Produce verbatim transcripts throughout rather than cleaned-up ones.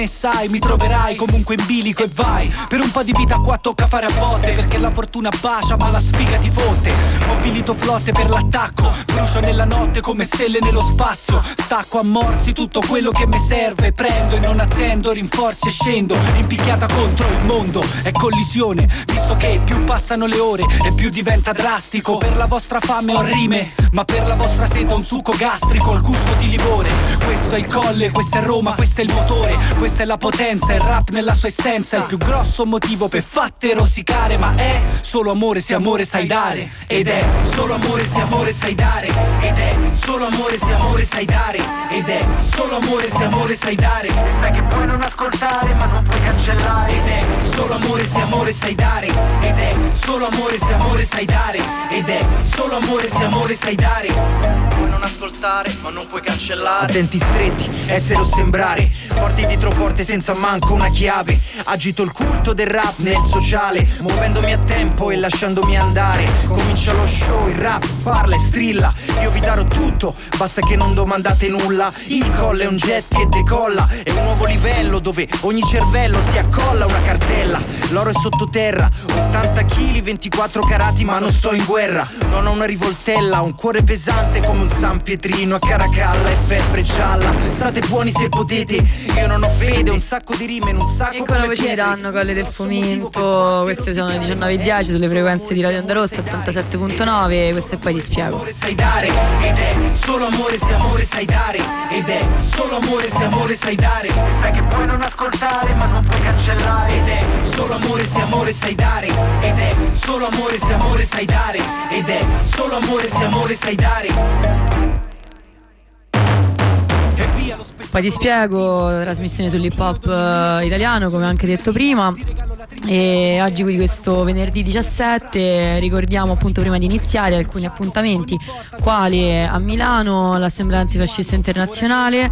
me sai, mi troverai comunque in bilico e vai. Per un po' di vita qua tocca fare a botte, perché la fortuna bacia ma la sfiga ti fonte. Mobilito flotte per l'attacco, brucio nella notte come stelle nello spazio. Stacco a morsi tutto quello che mi serve, prendo e non attendo rinforzi e scendo in picchiata contro il mondo. È collisione, visto che più passano le ore e più diventa drastico. Per la vostra fame ho rime, ma per la vostra sete un succo gastrico, il gusto di livore. Questo è il colle, questa è Roma, questo è il motore, questa è la potenza, il rap nella sua essenza. Il più grosso motivo per fatte rosicare, ma è solo amore se amore sai dare. Ed è solo amore se amore sai dare. Ed è solo amore se amore sai dare. Ed è solo amore se amore sai dare. E sai che puoi non ascoltare ma non puoi cancellare. Ed è solo amore se amore sai dare. Ed è solo amore se amore sai dare. Ed è solo amore se amore sai dare. Puoi non ascoltare ma non puoi cancellare. A denti stretti, essere o sembrare, porti dietro porte senza manco una chiave. Agito il culto del rap nel sociale, muovendomi a tempo e lasciandomi andare. Comincia lo show, il rap parla e strilla. Io vi darò tutto, basta che non domandate nulla. Il colle è un jet che decolla, è un nuovo livello dove ogni cervello si accolla una cartella. L'oro è sottoterra, ottanta chili, ventiquattro carati ma non sto in guerra. Non ho una rivoltella, ho un cuore pesante come un San Pietrino a Caracalla e febbre gialla. State buoni se potete, io non ho fede, un sacco di rime in un sacco. E con la voce di danno, Colle del Fomento. Queste sono le diciannove e dieci sulle frequenze di Radio Onda Rossa ottantasette virgola nove. Questo e poi ti spiego. Sai dare, ed è solo amore se amore sai dare. Ed è solo amore se amore sai dare. E sai che puoi non ascoltare ma non puoi cancellare. Ed è solo amore se amore sai dare. Ed è solo amore se amore sai dare. Ed è solo amore se amore sai dare. Poi ti spiego, trasmissione sull'hip hop uh, italiano, come ho anche detto prima. E oggi, quindi, questo venerdì diciassette, ricordiamo appunto prima di iniziare alcuni appuntamenti, quali a Milano l'Assemblea Antifascista Internazionale,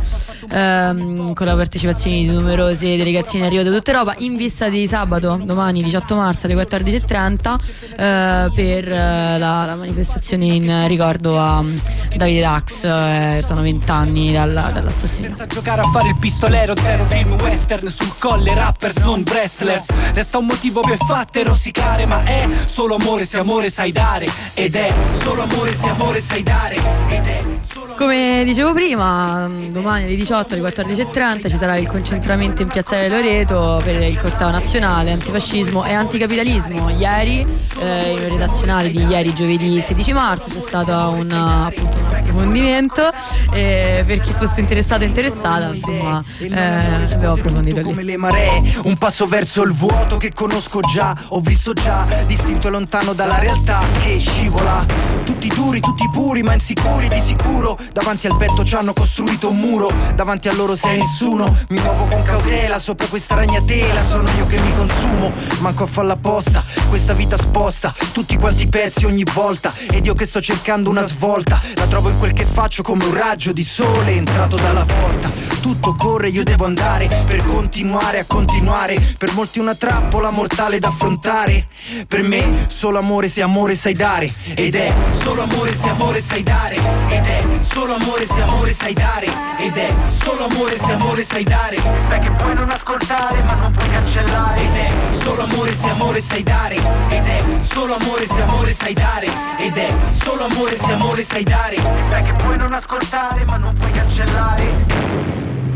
ehm, con la partecipazione di numerose delegazioni arrivate da tutta Europa, in vista di sabato, domani diciotto marzo alle quattordici e trenta, eh, per eh, la, la manifestazione in ricordo a Davide Dax. Eh, sono vent'anni dalla, dall'assassinio. Senza giocare a fare il pistolero, zero film western sul colle, rappers non wrestlers. Resta un motivo per fatte rosicare, ma è solo amore se amore sai dare. Ed è solo amore se amore sai dare. Ed è solo... Come dicevo prima, domani alle diciotto alle quattordici e trenta ci sarà il concentramento in Piazzale Loreto per il corteo nazionale antifascismo e anticapitalismo. Ieri, eh, in redazionale di ieri, giovedì sedici marzo, c'è stato un, appunto, un approfondimento, eh, per chi fosse interessato e interessata, insomma, eh, abbiamo approfondito lì. Come le maree, un passo verso il vuoto che conosco già, ho visto già, distinto e lontano dalla realtà che scivola. Tutti duri, tutti puri, ma insicuri di sicuro. Davanti al petto ci hanno costruito un muro, davanti a loro sei nessuno. Mi muovo con cautela sopra questa ragnatela, sono io che mi consumo, manco a farla apposta. Questa vita sposta tutti quanti pezzi ogni volta, ed io che sto cercando una svolta, la trovo in quel che faccio come un raggio di sole entrato dalla porta. Tutto corre, io devo andare per continuare a continuare. Per molti una trappola mortale da affrontare. Per me solo amore se amore sai dare. Ed è solo amore se amore sai dare. Ed è solo amore se amore sai dare. Ed è solo amore se amore sai dare. E sai che puoi non ascoltare ma non puoi cancellare. Ed è solo amore se amore sai dare. Ed è solo amore se amore sai dare. Ed è solo amore se amore sai dare. E sai che puoi non ascoltare ma non puoi cancellare.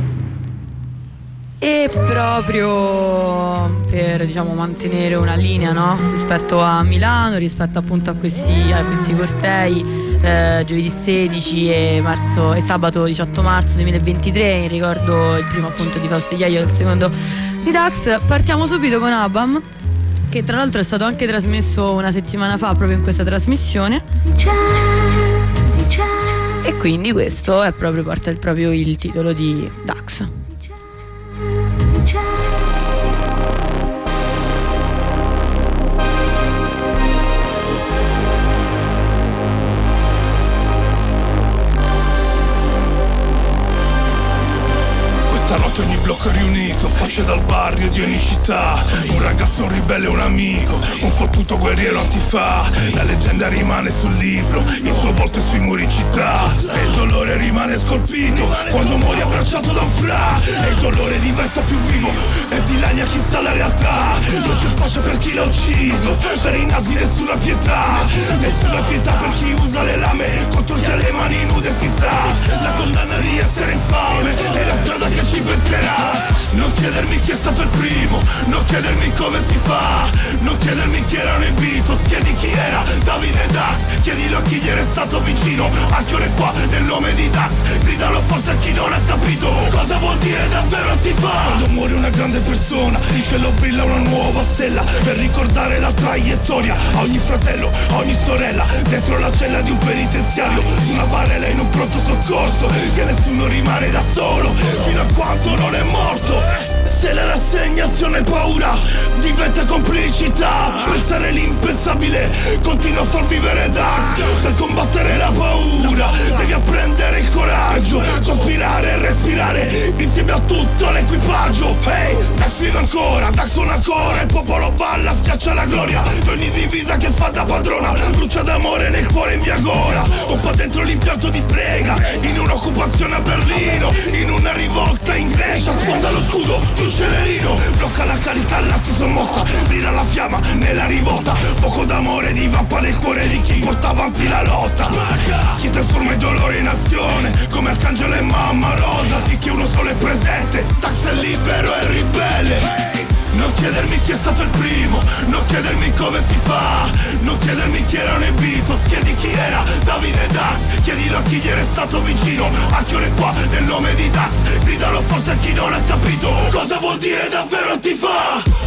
E proprio per, diciamo, mantenere una linea, no? Rispetto a Milano, rispetto appunto a questi, a questi cortei, eh, giovedì sedici e, marzo, e sabato diciotto marzo duemilaventitré, in ricordo il primo appunto di Fausto Iaio e il secondo di Dax. Partiamo subito con Abam, che tra l'altro è stato anche trasmesso una settimana fa proprio in questa trasmissione. E quindi questo è proprio, porta il, proprio il titolo di Dax. Questa notte volte ogni blocco è riunito, facce dal barrio di ogni città. Un ragazzo, un ribelle, un amico, un fottuto guerriero antifa. La leggenda rimane sul libro, il suo volto è sui muri città. E il dolore rimane scolpito quando muori abbracciato da un fra. E il dolore diventa più vivo e dilania chissà la realtà. Non c'è pace per chi l'ha ucciso, per i nazi nessuna pietà. Nessuna pietà per chi usa le lame contro chi ha le mani nude si sa. La condanna di essere infame è la strada che ci penserà. Non chiedermi chi è stato il primo, non chiedermi come si fa, non chiedermi chi erano i Beatles, chiedi chi era Davide Dax, chiedilo a chi gli era stato vicino, anche ora è qua nel nome di Dax, gridalo forte a chi non ha capito cosa vuol dire davvero antifa. Quando muore una grande persona, in cielo brilla una nuova stella, per ricordare la traiettoria a ogni fratello, a ogni sorella, dentro la cella di un penitenziario, su una barella in un pronto soccorso, che nessuno rimane da solo, fino a quando non è morto. Se la rassegnazione è paura, diventa complicità. Pensare l'impensabile, continua a far vivere Dax. Per combattere la paura, devi apprendere il coraggio, sospirare e respirare insieme a tutto l'equipaggio. Hey, Dax vive ancora, Dax suona ancora, il popolo balla, schiaccia la gloria. Ogni divisa che fa da padrona, brucia d'amore nel cuore in via Gola. Pompa dentro l'impianto di prega, in un'occupazione a Berlino, in una rivolta in Grecia. Sfonda lo scudo, tu celerino, blocca la carica all'atti sommossa, brilla la fiamma nella rivolta, fuoco d'amore divampa nel cuore di chi porta avanti la lotta. Chi trasforma il dolore in azione, come Arcangelo e Mamma Rosa, sì che uno solo è presente, Dax è libero e ribelle. Non chiedermi chi è stato il primo, non chiedermi come si fa, non chiedermi chi erano i Beatles, chiedi chi era Davide Dax, chiedilo a chi gli era stato vicino, anche ora è qua nel nome di Dax, gridalo forte a chi non ha capito cosa vuol dire davvero antifa.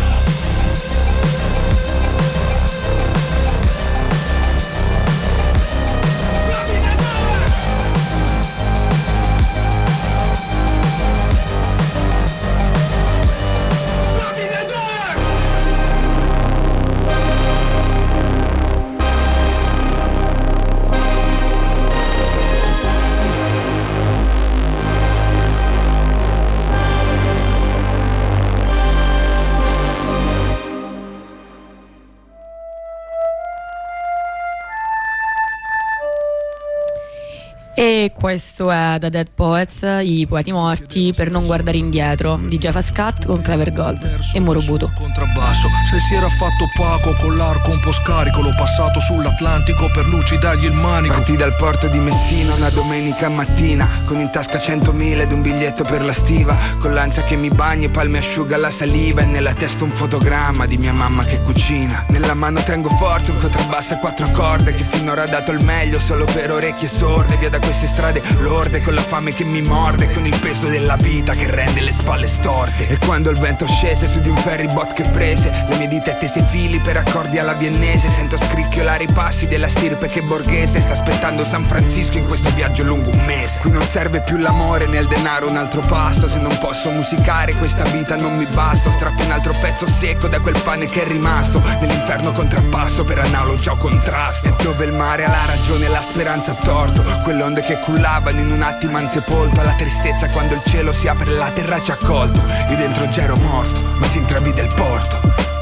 E questo è da Dead Poets, i poeti morti, per non guardare indietro, di Jeffa Scat con Clever Gold e Morobuto. Contrabbasso, se si era fatto opaco con l'arco un po' scarico, l'ho passato sull'Atlantico per lucidargli il manico. Partì dal porto di Messina una domenica mattina, con in tasca centomila ed un biglietto per la stiva, con l'ansia che mi bagna e poi mi asciuga la saliva, e nella testa un fotogramma di mia mamma che cucina. Nella mano tengo forte un contrabbasso a quattro corde che finora ha dato il meglio solo per orecchie sorde. Via da queste strade lorde, con la fame che mi morde, con il peso della vita che rende le spalle storte. E quando il vento scese su di un ferryboat che prese le mie dita e tese fili per accordi alla viennese, sento scricchiolare i passi della stirpe che borghese sta aspettando San Francisco in questo viaggio lungo un mese. Qui non serve più l'amore né il denaro un altro pasto, se non posso musicare questa vita non mi basta. Strappo un altro pezzo secco da quel pane che è rimasto, nell'inferno contrappasso per analogia o contrasto. E dove il mare ha la ragione e la speranza ha torto, quelle onde che cullavano in un attimo han sepolto la tristezza quando il cielo si apre e la terra ci ha accolto. Io dentro già ero morto, ma si intravide il porto.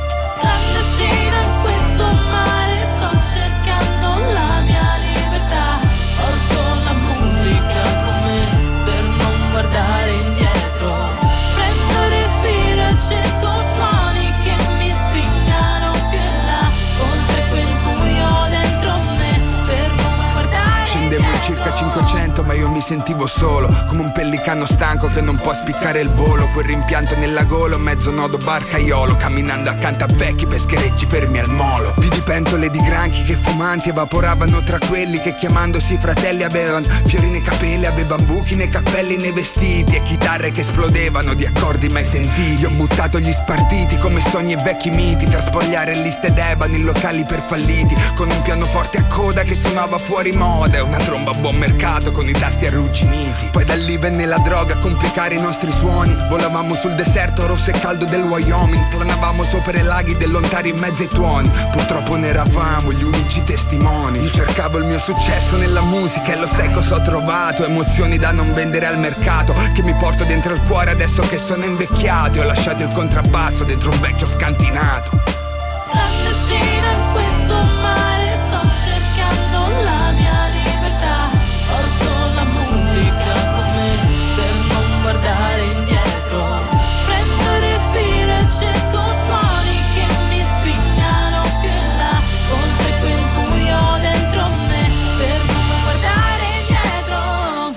Clandestina in questo mare sto cercando la mia libertà. Porto la musica con me per non guardare indietro. Prendo respiro e cerco suoni che mi spingano più in là, oltre quel buio dentro me per non guardare. Scendemmo in circa cinquecento ma io mi sentivo solo, come un pellicano stanco che non può spiccare il volo. Quel rimpianto nella gola, mezzo nodo barcaiolo, camminando accanto a vecchi pescherecci fermi al molo. Vidi pentole di granchi che fumanti evaporavano tra quelli che chiamandosi fratelli avevano fiori nei capelli, avevano buchi nei cappelli, nei vestiti, e chitarre che esplodevano di accordi mai sentiti. Ho buttato gli spartiti come sogni e vecchi miti, tra spogliare liste d'ebano in locali per falliti, con un pianoforte a coda che suonava fuori moda e una tromba a buon mercato con i tasti a arrugginiti. Poi da lì venne la droga a complicare i nostri suoni. Volavamo sul deserto rosso e caldo del Wyoming, planavamo sopra i laghi del lontano in mezzo ai tuoni. Purtroppo ne eravamo gli unici testimoni. Io cercavo il mio successo nella musica e lo sai cosa ho trovato? Emozioni da non vendere al mercato, che mi porto dentro il cuore adesso che sono invecchiato. E ho lasciato il contrabbasso dentro un vecchio scantinato. Clandestina in questo mare, sto cercando la mia libertà. Porto la musica con me per non guardare indietro. Prendo respiro e cerco suoni che mi spignano più in là, oltre quel buio dentro me, per non guardare indietro.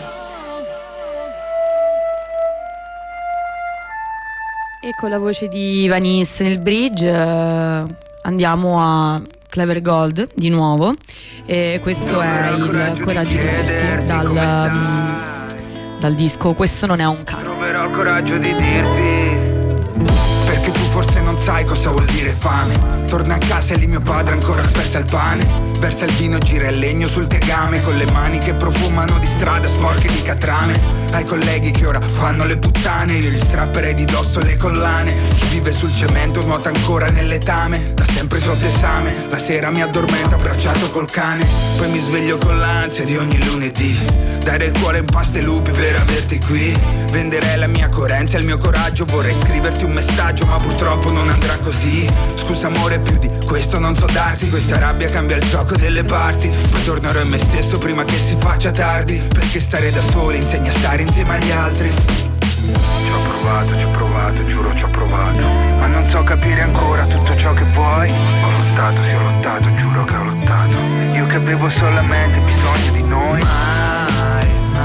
E con la voce di Vaniss nel bridge eh, andiamo a Clever Gold di nuovo, e questo è il Coraggio di dirti dal, um, dal disco Questo non è un cane. Troverò il coraggio di dirti, perché tu forse non sai cosa vuol dire fame. Torna a casa e lì mio padre ancora spezza il pane, versa il vino, gira il legno sul tegame, con le mani che profumano di strada sporche di catrame. Ai colleghi che ora fanno le puttane, io gli strapperei di dosso le collane. Chi vive sul cemento nuota ancora nel letame, da sempre sotto esame. La sera mi addormento abbracciato col cane, poi mi sveglio con l'ansia di ogni lunedì. Dare il cuore in pasta ai lupi per averti qui. Venderei la mia coerenza e il mio coraggio, vorrei scriverti un messaggio ma purtroppo non andrà così. Scusa amore, più di questo non so darti. Questa rabbia cambia il gioco delle parti, poi tornerò in me stesso prima che si faccia tardi, perché stare da soli insegna a stare insieme agli altri. Ci ho provato, ci ho provato, giuro ci ho provato, ma non so capire ancora tutto ciò che vuoi. Ho lottato, sì ho lottato, giuro che ho lottato, io che avevo solamente bisogno di noi. Mai,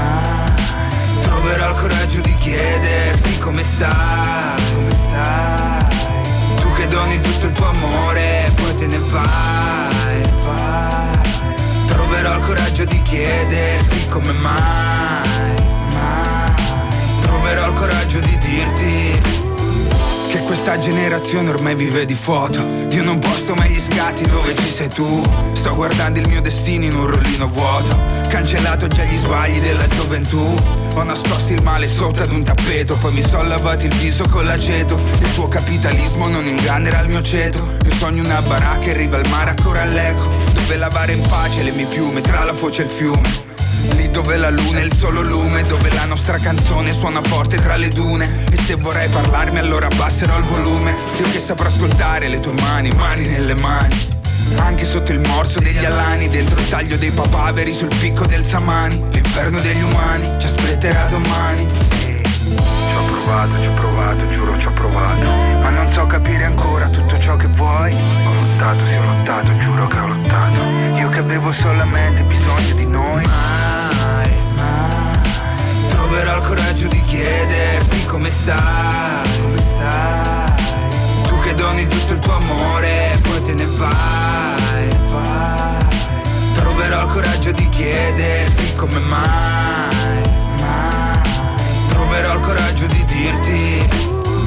mai troverò il coraggio di chiederti come stai, come stai. Tu che doni tutto il tuo amore, poi te ne vai, vai. Troverò il coraggio di chiederti come mai, mai. Troverò il coraggio di dirti che questa generazione ormai vive di foto. Io non posto mai gli scatti dove ci sei tu. Sto guardando il mio destino in un rollino vuoto, cancellato già gli sbagli della gioventù. Ho nascosto il male sotto ad un tappeto, poi mi son lavato il viso con l'aceto. Il tuo capitalismo non ingannerà il mio ceto. Io sogno una baracca in riva al mare a Coralleco, dove lavare in pace le mie piume tra la foce e il fiume. Lì dove la luna è il solo lume, dove la nostra canzone suona forte tra le dune. E se vorrai parlarmi allora abbasserò il volume. Io che saprò ascoltare le tue mani, mani nelle mani, anche sotto il morso degli alani, dentro il taglio dei papaveri sul picco del Samani. L'inferno degli umani ci aspetterà domani. Ci ho provato, ci ho provato, giuro ci ho provato, ma non so capire ancora tutto ciò che vuoi. Ho lottato, sì ho lottato, giuro che ho lottato, io che avevo solamente bisogno di noi. Mai, mai troverò il coraggio di chiederti come stai, come stai. Tu che doni tutto il tuo amore, poi te ne vai, vai. Troverò il coraggio di chiederti come mai, mai. Troverò il coraggio di dirti.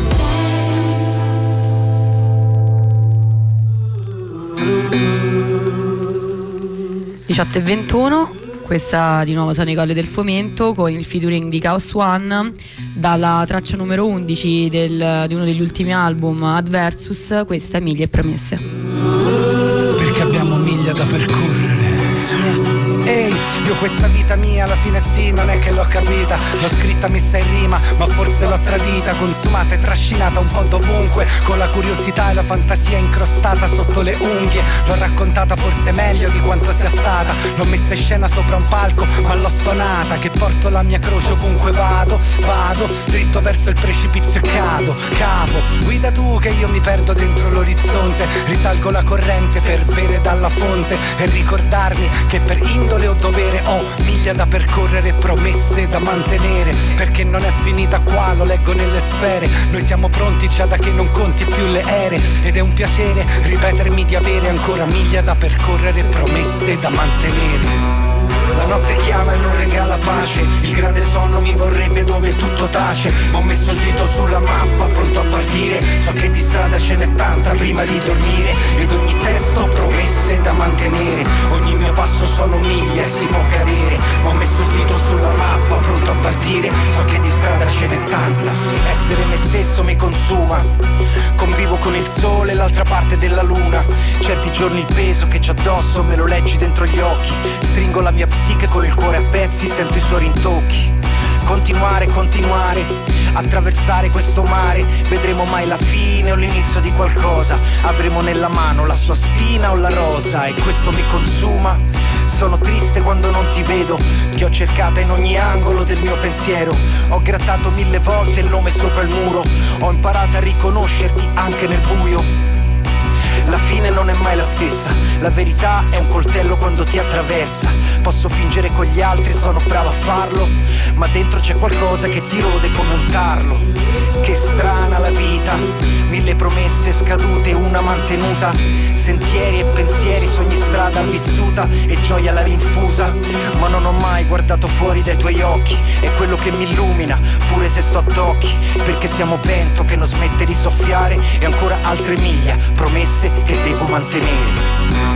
diciotto e ventuno, questa di nuovo sono i Colle del Fomento con il featuring di Chaos One dalla traccia numero undici del, di uno degli ultimi album Adversus. Questa è Miglia e Promesse. Perché abbiamo miglia da percorrere. Ehi, io questa vita mia alla fine sì, non è che l'ho capita. L'ho scritta messa in rima, ma forse l'ho tradita, consumata e trascinata un po' dovunque, con la curiosità e la fantasia incrostata sotto le unghie. L'ho raccontata forse meglio di quanto sia stata. L'ho messa in scena sopra un palco, ma l'ho stonata, che porto la mia croce ovunque vado. Vado dritto verso il precipizio e cado, cavo. Guida tu che io mi perdo dentro l'orizzonte, risalgo la corrente per bere dalla fonte e ricordarmi che per indole o dovere ho miglia da percorrere, promesse da mantenere, perché non è finita qua, lo leggo nelle sfere. Noi siamo pronti già da che non conti più le ere, ed è un piacere ripetermi di avere ancora miglia da percorrere, promesse da mantenere. La notte chiama e non regala pace, il grande sonno mi vorrebbe dove tutto tace. Ma ho messo il dito sulla mappa, pronto a partire. So che di strada ce n'è tanta prima di dormire. Ed ogni testo promesse da mantenere. Ogni mio passo sono miglia e si può cadere. Ma ho messo il dito sulla mappa, pronto a partire. So che di strada ce n'è tanta. Essere me stesso mi consuma. Convivo con il sole e l'altra parte della luna. Certi giorni il peso che c'ho addosso me lo leggi dentro gli occhi. Stringo la mia psiche con il cuore a pezzi, sento i suoi rintocchi. Continuare, continuare, attraversare questo mare. Vedremo mai la fine o l'inizio di qualcosa. Avremo nella mano la sua spina o la rosa. E questo mi consuma. Sono triste quando non ti vedo. Ti ho cercata in ogni angolo del mio pensiero. Ho grattato mille volte il nome sopra il muro. Ho imparato a riconoscerti anche nel buio. La fine non è mai la stessa. La verità è un coltello quando ti attraversa. Posso fingere con gli altri, sono bravo a farlo, ma dentro c'è qualcosa che ti rode come un tarlo. Che strana la vita, mille promesse scadute, una mantenuta. Sentieri e pensieri, sogni strada vissuta e gioia la rinfusa. Ma non ho mai guardato fuori dai tuoi occhi. È quello che mi illumina, pure se sto a tocchi. Perché siamo vento che non smette di soffiare. E ancora altre miglia, promesse che devo mantenere.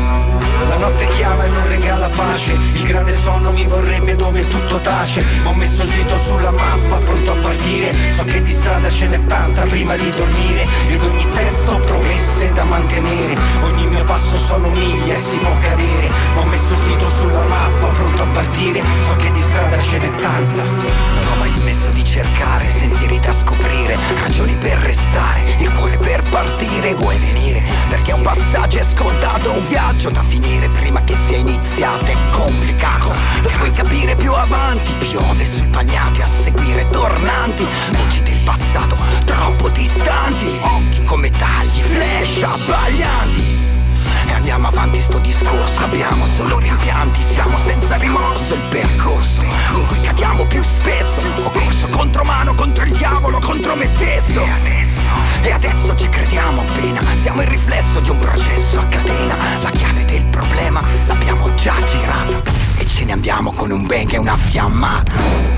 La notte chiama e non regala pace, il grande sonno mi vorrebbe dove tutto tace. Ma ho messo il dito sulla mappa, pronto a partire. So che di strada ce n'è tanta prima di dormire. Ed ogni testo promesse da mantenere. Ogni mio passo sono miglia e si può cadere. Ma ho messo il dito sulla mappa, pronto a partire. So che di strada ce n'è tanta. Non ho mai smesso di cercare sentieri da scoprire, ragioni per restare, il cuore per partire. Vuoi venire? Perché un passaggio è scontato, un viaggio da finire prima che sia iniziato è complicato. Lo puoi capire più avanti, piove sui bagnati a seguire tornanti, voci del passato troppo distanti, occhi come tagli, flash abbaglianti. E andiamo avanti sto discorso, abbiamo solo rimpianti, siamo senza rimorso. Il percorso in cui cadiamo più spesso, ho corso contro mano, contro il diavolo, contro me stesso. E adesso, e adesso ci crediamo appena, siamo il riflesso di un processo a catena. La chiave del problema l'abbiamo già girata e ce ne andiamo con un bang e una fiammata.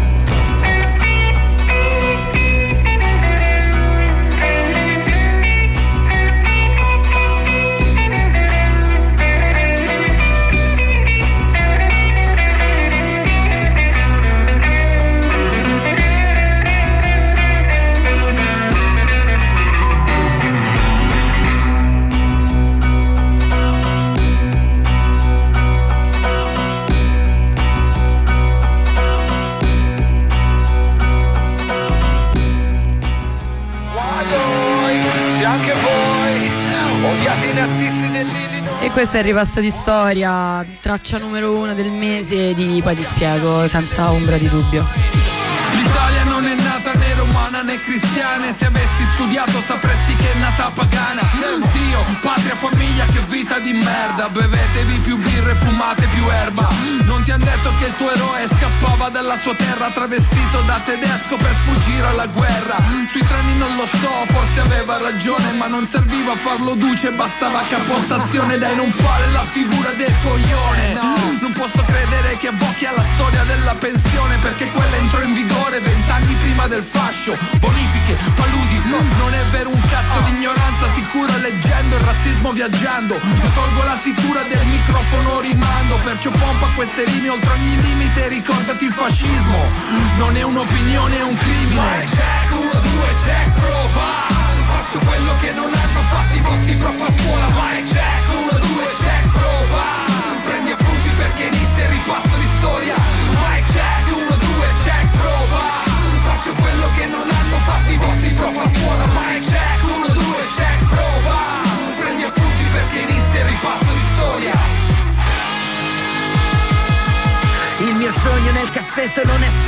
E questo è il ripasso di storia, traccia numero uno del mese di Poi ti spiego, senza ombra di dubbio. L'Italia non è nata né romana né cristiana, e se avessi studiato sapresti che è nata pagana. Dio, patria, famiglia, che vita di merda. Bevetevi più birre, fumate più erba. Non ti han detto che il tuo eroe scappava dalla sua terra travestito da tedesco per sfuggire alla guerra. Sui treni non lo so, forse aveva ragione, ma non serviva farlo duce, bastava capostazione. Dai, non fare la figura del coglione. Non posso credere che abbocchi alla storia della pensione, perché quella entrò in vigore vent'anni prima del fascio. Bonifiche, paludi, non è vero un cazzo. L'ignoranza sicura leggendo, il razzismo viaggiando. Io tolgo la sicura del microfono rimando, perciò pompa queste rime oltre ogni limite. Ricordati il fascismo non è un'opinione, è un crimine. Vai check, uno, due, check, prova. Faccio quello che non hanno fatto i vostri prof a scuola. Vai check, uno, due, check, prova. Prendi appunti perché inizia il ripasso di storia. Vai check, uno, due, check, prova. Faccio quello che non hanno fatto i vostri prof a scuola. Vai check, uno, due, check, prova. Prendi appunti perché inizia il ripasso di storia. Il mio sogno nel cassetto non è stato rimasto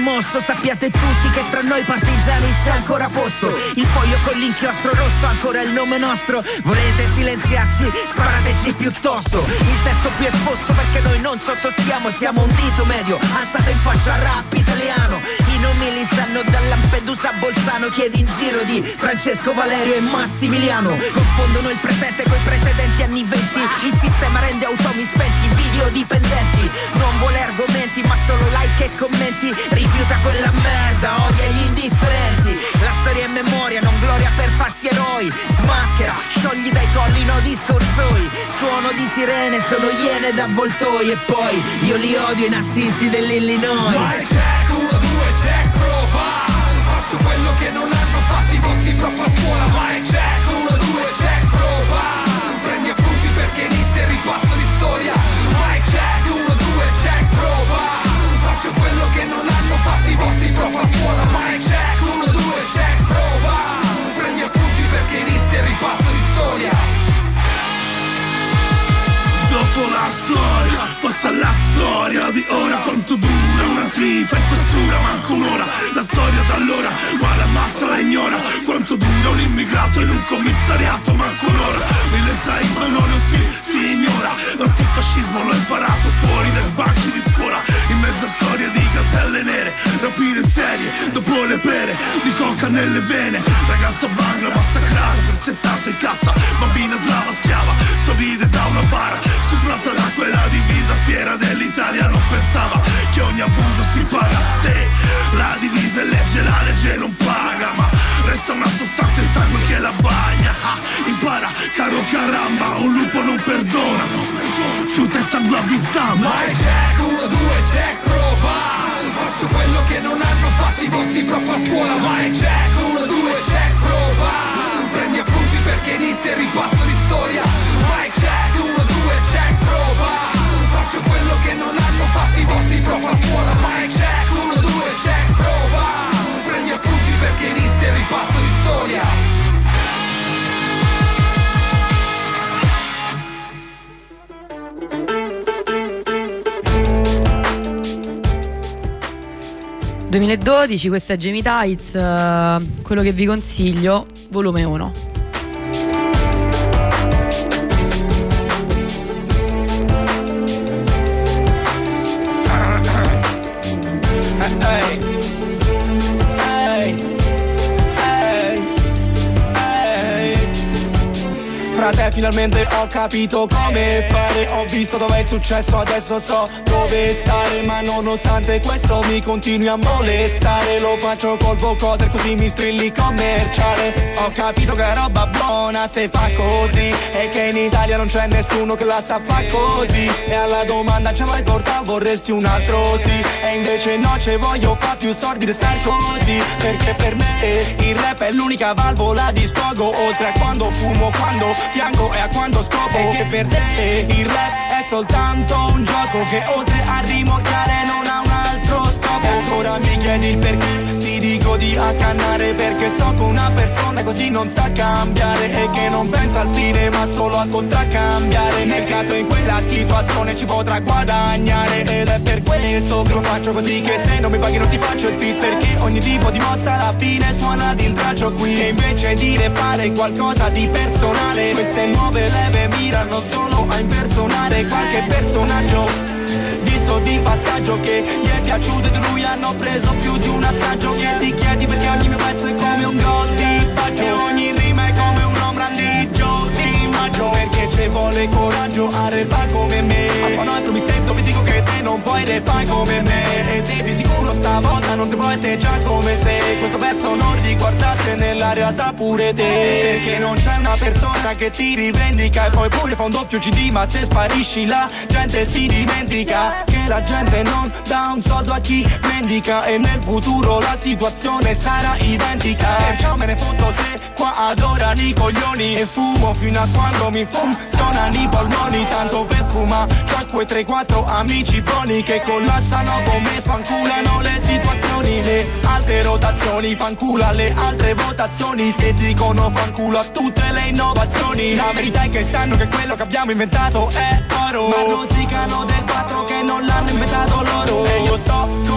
mosso. Sappiate tutti che tra noi partigiani c'è ancora posto. Il foglio con l'inchiostro rosso, ancora il nome nostro. Volete silenziarci? Sparateci piuttosto. Il testo più esposto perché noi non sottostiamo. Siamo un dito medio, alzato in faccia al rap italiano. I nomi li sanno da Lampedusa a Bolzano. Chiedi in giro di Francesco, Valerio e Massimiliano. Confondono il presente coi precedenti anni venti. Il sistema rende automi spenti, video dipendenti. Non vuole argomenti ma solo like e commenti. Rifiuta quella merda, odia gli indifferenti. La storia è memoria, non gloria per farsi eroi. Smaschera, sciogli dai colli nodi scorsoi. Suono di sirene, sono iene da avvoltoi. E poi io li odio i nazisti dell'Illinois. Vai check, uno, due, check, prova. Faccio quello che non hanno fatto i vostri prof a scuola. Vai check, uno, due, check, prova. Prendi appunti perché inizia il ripasso di storia. Vai check, uno, due, check, prova. Faccio quello che non hanno fatto i vostri prof a scuola. Vai check, uno, due, check, prova. Prendi appunti perché inizia il ripasso di storia. Dopo la storia, passa la storia di ora. Quanto dura una tifa in questura, manco un'ora. La storia d'allora, ma la massa la ignora. Quanto dura un immigrato in un commissariato, manco un'ora. Mille sai ma non è un film, si ignora. L'antifascismo l'ho imparato fuori dai banchi di scuola. In mezzo a storie di gazelle nere, rapine in serie, dopo le pere, di coca nelle vene. Ragazza bangla massacrata per settanta in cassa. Bambina slava schiava, sorride da una bara. Stuprata da quella divisa fiera dell'Italia. Non pensava che ogni abuso si paga. Se la divisa è legge, la legge non paga. Ma resta una sostanza in sangue che la bagna. ah, Impara, caro caramba, un lupo non perdona. Fiuta in sangue a distanza. Vai check, uno, due, check, prova. Faccio quello che non hanno fatto i vostri prof a scuola. Vai check, uno, due, check, prova. Prendi appunti perché inizia il ripasso di storia. Vai check, uno, due, check, prova. Faccio quello che non hanno fatto i vostri prof a scuola. Vai check, uno, due, check, prova. Prendi appunti perché inizia il ripasso di storia. duemiladodici, questa è Jamie Tights, uh, quello che vi consiglio, volume uno. Hey, hey, hey, hey. Frate, finalmente ho capito come fare. Ho visto dove è successo, adesso so dove stare. Ma nonostante questo mi continui a molestare. Lo faccio col vocoder così mi strilli commerciale. Ho capito che è roba buona se fa così, e che in Italia non c'è nessuno che la sa fa così. E alla domanda c'è mai sborta, vorresti un altro sì. E invece no, ce voglio fa più sordi di Sarkozy. Perché per me il rap è l'unica valvola di sfogo. Oltre a quando fumo, quando piango e a quando scopo. E che per te il rap è soltanto un gioco che oltre a rimorchiare non ha un altro scopo. E ancora mi chiedi il perché, ti dico di accannare. Perché so che una persona così non sa cambiare, e che non pensa al fine ma solo a contraccambiare. Nel caso in quella situazione ci potrà guadagnare. Ed è per questo che lo faccio così, che se non mi paghi non ti faccio il fit. Perché ogni tipo di mossa alla fine suona di intralcio qui. E invece di repare qualcosa di personale, queste nuove leve mirano solo a impersonare qualche personaggio visto di passaggio che gli è piaciuto, e di lui hanno preso più di un assaggio. Che ti chiedi perché ogni mio pezzo è come un gol di baggio, e ogni rima è come un ombrandiggio di maggio. Perché ci vuole coraggio a repare come me. A quando altro mi sento mi dico che te non puoi repare come me. E te di sicuro stavolta non ti puoi atteggiare come se questo pezzo non riguardasse nella realtà pure te. Perché non c'è una persona che ti rivendica, e poi pure fa un doppio C D, ma se sparisci la gente si dimentica che la gente non dà un soldo a chi mendica. E nel futuro la situazione sarà identica. Perciò me ne foto se qua adorano i coglioni, e fumo fino a quando mi funzionano i polmoni. Tanto per fuma c'ho quei tre quattro amici buoni che collassano come sfanculano le situazioni. Le alte rotazioni fancula le altre votazioni, se dicono fanculo a tutte le innovazioni. La verità è che sanno che quello che abbiamo inventato è oro, ma rosicano del fatto che non l'hanno inventato loro. E io sto contento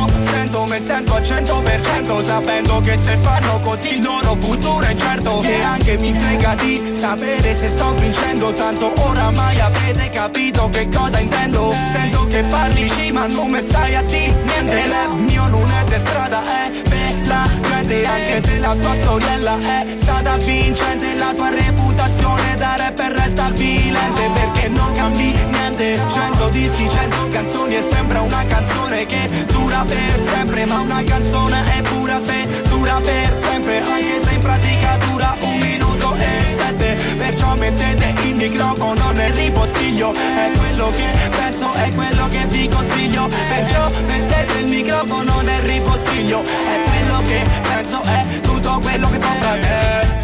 momento mi sento al cento per cento, sapendo che se fanno così il loro futuro è certo. E anche mi frega di sapere se sto vincendo, tanto oramai avete capito che cosa intendo. Sento che parli sì ma non mi stai a di niente. Il mio non è de strada, è bella gente, anche se la tua storiella è stata vincente. La tua reputazione da rapper resta avvilente, perché non cambi niente. Cento dischi, cento canzoni e sembra una canzone che dura per sempre, ma una canzone è pura se dura per sempre, anche se in pratica dura un minuto e sette. Perciò mettete il microfono nel ripostiglio, è quello che penso, è quello che vi consiglio. Perciò mettete il microfono nel ripostiglio, è quello che penso, è tutto quello che so fra te.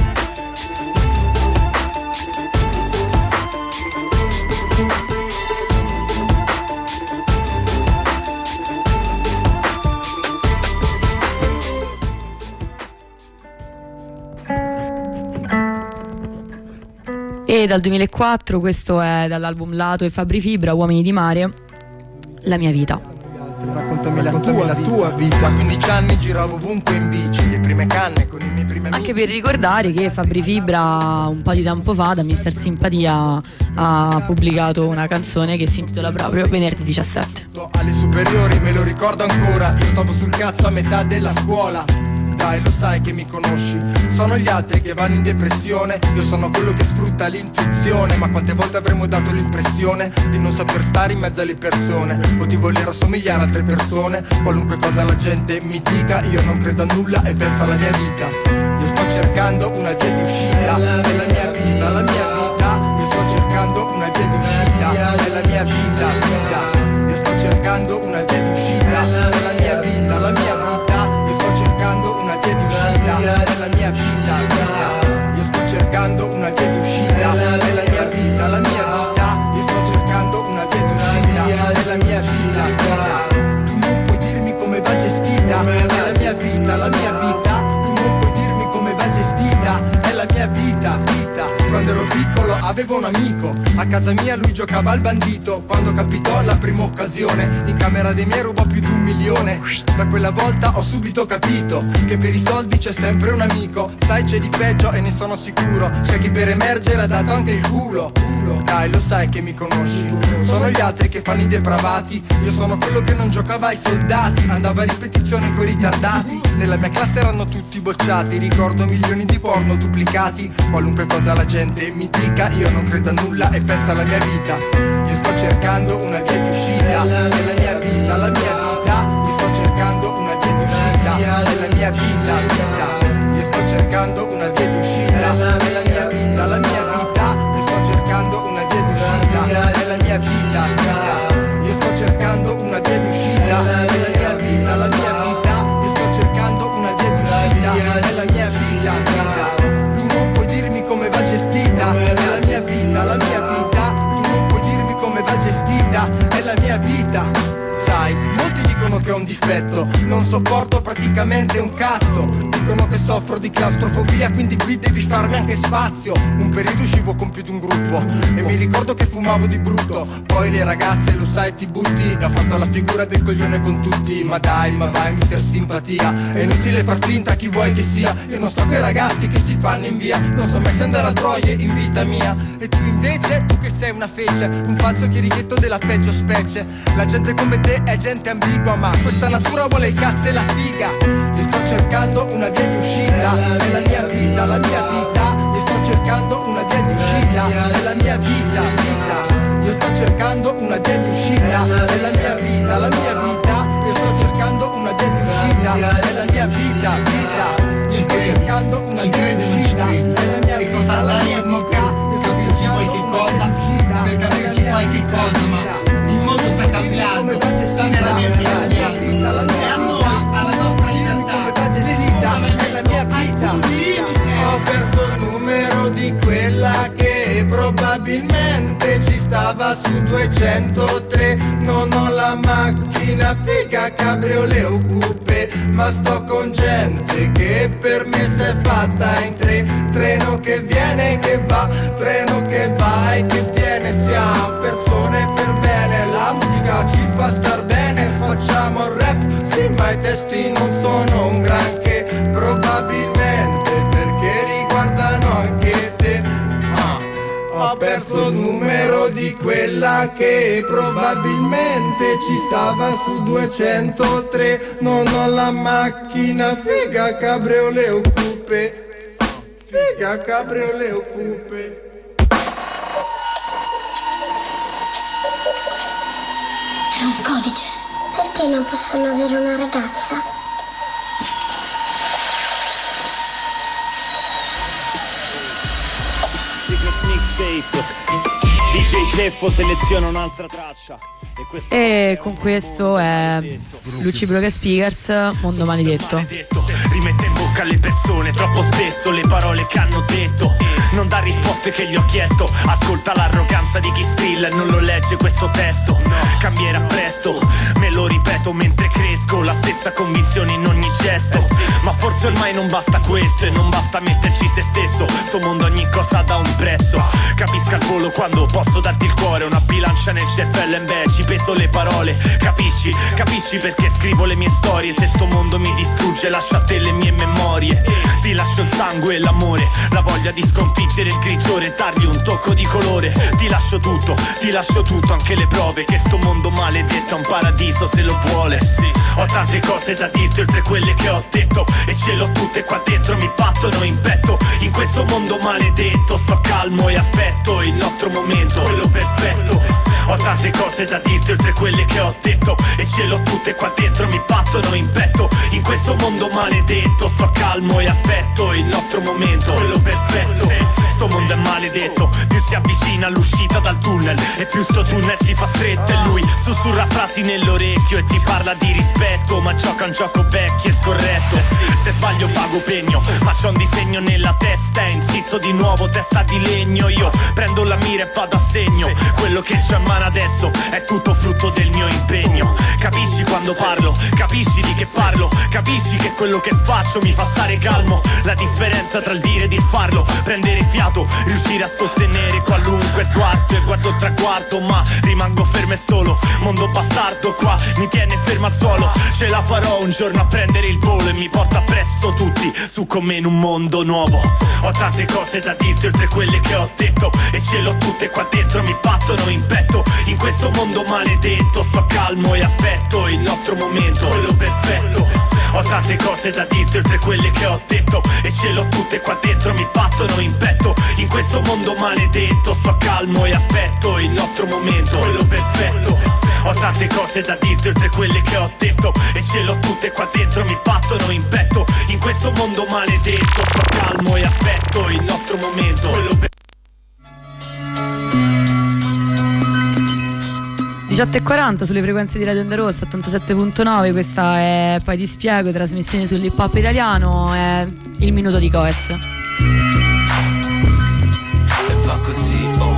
E dal duemilaquattro, questo è dall'album Lato e Fabri Fibra, Uomini di Mare, La mia vita. Raccontami la tua, la tua vita. A quindici anni giravo ovunque in bici, le prime canne con i miei primi amici. Anche per ricordare che Fabri Fibra un po' di tempo fa da mister Simpatia ha pubblicato una canzone che si intitola proprio Venerdì diciassette. Alle superiori me lo ricordo ancora, io stavo sul cazzo a metà della scuola. Dai, lo sai che mi conosci, sono gli altri che vanno in depressione, io sono quello che sfrutta l'intuizione. Ma quante volte avremmo dato l'impressione di non saper stare in mezzo alle persone, o di voler assomigliare a altre persone. Qualunque cosa la gente mi dica, io non credo a nulla e penso alla mia vita. Io sto cercando una via di uscita, è la mia vita, la mia vita. Io sto cercando una via di uscita, è la mia vita, vita. Io sto cercando una via di uscita, è la mia vita, la mia vita. Io sto cercando una via di uscita, è la mia vita, vita. Io sto cercando una via di uscita, è la mia vita, la mia vita. Io sto cercando una via di uscita, è la mia vita, vita. Tu non puoi dirmi come va gestita, è la mia vita, la mia vita. Tu non puoi dirmi come va gestita, è la mia vita, vita. Quando ero piccolo avevo un amico, a casa mia lui giocava al bandito. Quando capitò la prima occasione, in camera dei miei rubò più di un milione. Da quella volta ho subito capito che per i soldi c'è sempre un amico. Sai, c'è di peggio e ne sono sicuro, c'è chi per emergere ha dato anche il culo. Dai, lo sai che mi conosci, sono gli altri che fanno i depravati, io sono quello che non giocava ai soldati, andava a ripetizione coi ritardati. Nella mia classe erano tutti bocciati, ricordo milioni di porno duplicati. Qualunque cosa la gente mi dica, io non credo a nulla e penso alla mia vita. Io sto cercando una via di uscita, è la mia vita, la mia vita. Io sto cercando una via di uscita, è la mia vita, vita. Io sto cercando una via di uscita, è la mia vita, la mia vita. Io sto cercando una via di uscita, è la mia vita, vita. Io sto cercando una via di uscita, è la mia vita, la mia vita. Io sto cercando una via di uscita, è la mia vita, vita. Tu non puoi dirmi come va gestita, è la mia vita, la mia vita. Tu non puoi dirmi come va gestita, è la mia vita. Sai, molti dicono che ho un difetto, non sopporto praticamente un cazzo. Dicono che soffro di claustrofobia, quindi qui devi farmi anche spazio. Un periodo uscivo con più di un gruppo e mi ricordo che fumavo di brutto. Poi le ragazze, lo sai, ti butti e ho fatto la figura del coglione con tutti. Ma dai, ma vai, mister Simpatia, è inutile far finta chi vuoi che sia. Io non sto coi ragazzi che si fanno in via, non so mai se andare a troie in vita mia. E tu invece, tu che sei una fece, un falso chierichetto della peggio specie. La gente come te è gente ambigua, ma questa natura vuole il cazzo e la figa. Io sto cercando una via di uscita, è la mia vita, la mia vita. Io sto cercando una via di uscita, è la mia vita, vita. Io sto cercando una via di uscita, è la mia vita, la mia vita. Io sto cercando una via di uscita, è la mia vita, vita. Io sto cercando una via di uscita, è la mia vita, la mia vita. Io sto cercando una via di uscita, per capire ci fai che cosa, ma il mondo sta cambiando, sta nella mia vita, la mia e a noi, alla nostra libertà, gestita, è la mia vita. Ho perso il numero di quella che probabilmente ci stava su duecentotre. Non ho la macchina figa, cabriolet o coupe, ma sto con gente che per me si è fatta in tre. Treno che viene e che va, treno che va e che viene. Siamo persone per bene, la musica ci fa star bene. Facciamo il rap, sì, numeri, ma i testi non sono un granché, probabilmente perché riguardano anche te. Ah, ho perso il numero di quella che probabilmente ci stava su duecentotre. Non ho la macchina, figa cabriolet o coupe, figa cabriolet o coupe. È un codice. Perché non possono avere una ragazza? Secret Mixtape. D J Ceffo seleziona un'altra traccia. E, questa e con questo è Luci Broca Speakers, Mondo Maledetto. Rimette in bocca alle persone troppo spesso le parole che hanno detto. Non dà risposte che gli ho chiesto. Ascolta l'arroganza di chi strilla e non lo legge questo testo. Cambierà presto, me lo ripeto mentre cresco. La stessa convinzione in ogni gesto. Ma forse ormai non basta questo e non basta metterci se stesso. Sto mondo ogni cosa dà un prezzo. Capisca al volo quando posso darti il cuore. Una bilancia nel cervello e invece ci peso le parole. Capisci, capisci perché scrivo le mie storie. Se sto mondo mi distrugge lascio a te le mie memorie. Ti lascio il sangue e l'amore, la voglia di sconfiggere il grigiore e dargli un tocco di colore. Ti lascio tutto, ti lascio tutto, anche le prove che sto mondo maledetto è un paradiso se lo vuole. Ho tante cose da dirti oltre quelle che ho detto e ce l'ho tutte qua dentro, mi battono in petto. In questo mondo maledetto sto calmo e aspetto il nostro momento, quello perfetto. Ho tante cose da dirti oltre quelle che ho detto e ce l'ho tutte qua dentro, mi battono in petto. In questo mondo maledetto sto calmo e aspetto il nostro momento, quello perfetto. Sto mondo è maledetto, più si avvicina all'uscita dal tunnel e più sto tunnel si fa stretto. E lui sussurra frasi nell'orecchio e ti parla di rispetto, ma gioca un gioco vecchio e scorretto. Se sbaglio pago pegno, ma c'ho un disegno nella testa e insisto di nuovo, testa di legno. Io prendo la mira e vado a segno, quello che c'ho in mano adesso è tutto frutto del mio impegno. Capisci quando parlo, capisci di che parlo, capisci che quello che faccio mi fa stare calmo. La differenza tra il dire ed il farlo, prendere fiato, riuscire a sostenere qualunque sguardo. E guardo il traguardo ma rimango fermo e solo. Mondo bastardo qua mi tiene fermo al suolo. Ce la farò un giorno a prendere il volo e mi porta presso tutti su con me in un mondo nuovo. Ho tante cose da dirti oltre quelle che ho detto e ce l'ho tutte qua dentro, mi battono in petto. In questo mondo maledetto sto calmo e aspetto il nostro momento, quello perfetto. Ho tante cose da dirti oltre quelle che ho detto e ce l'ho tutte qua dentro, mi battono in petto. In questo mondo maledetto sto calmo e aspetto il nostro momento, quello perfetto. Ho tante cose da dirti oltre quelle che ho detto e ce l'ho tutte qua dentro, mi battono in petto. In questo mondo maledetto sto calmo e aspetto il nostro momento, quello perfetto. diciotto e quaranta sulle frequenze di Radio Onda Rossa ottantasette virgola nove. Questa è Poi ti spiego, trasmissione sull'hip hop italiano. È il minuto di Coez. E fa così, oh.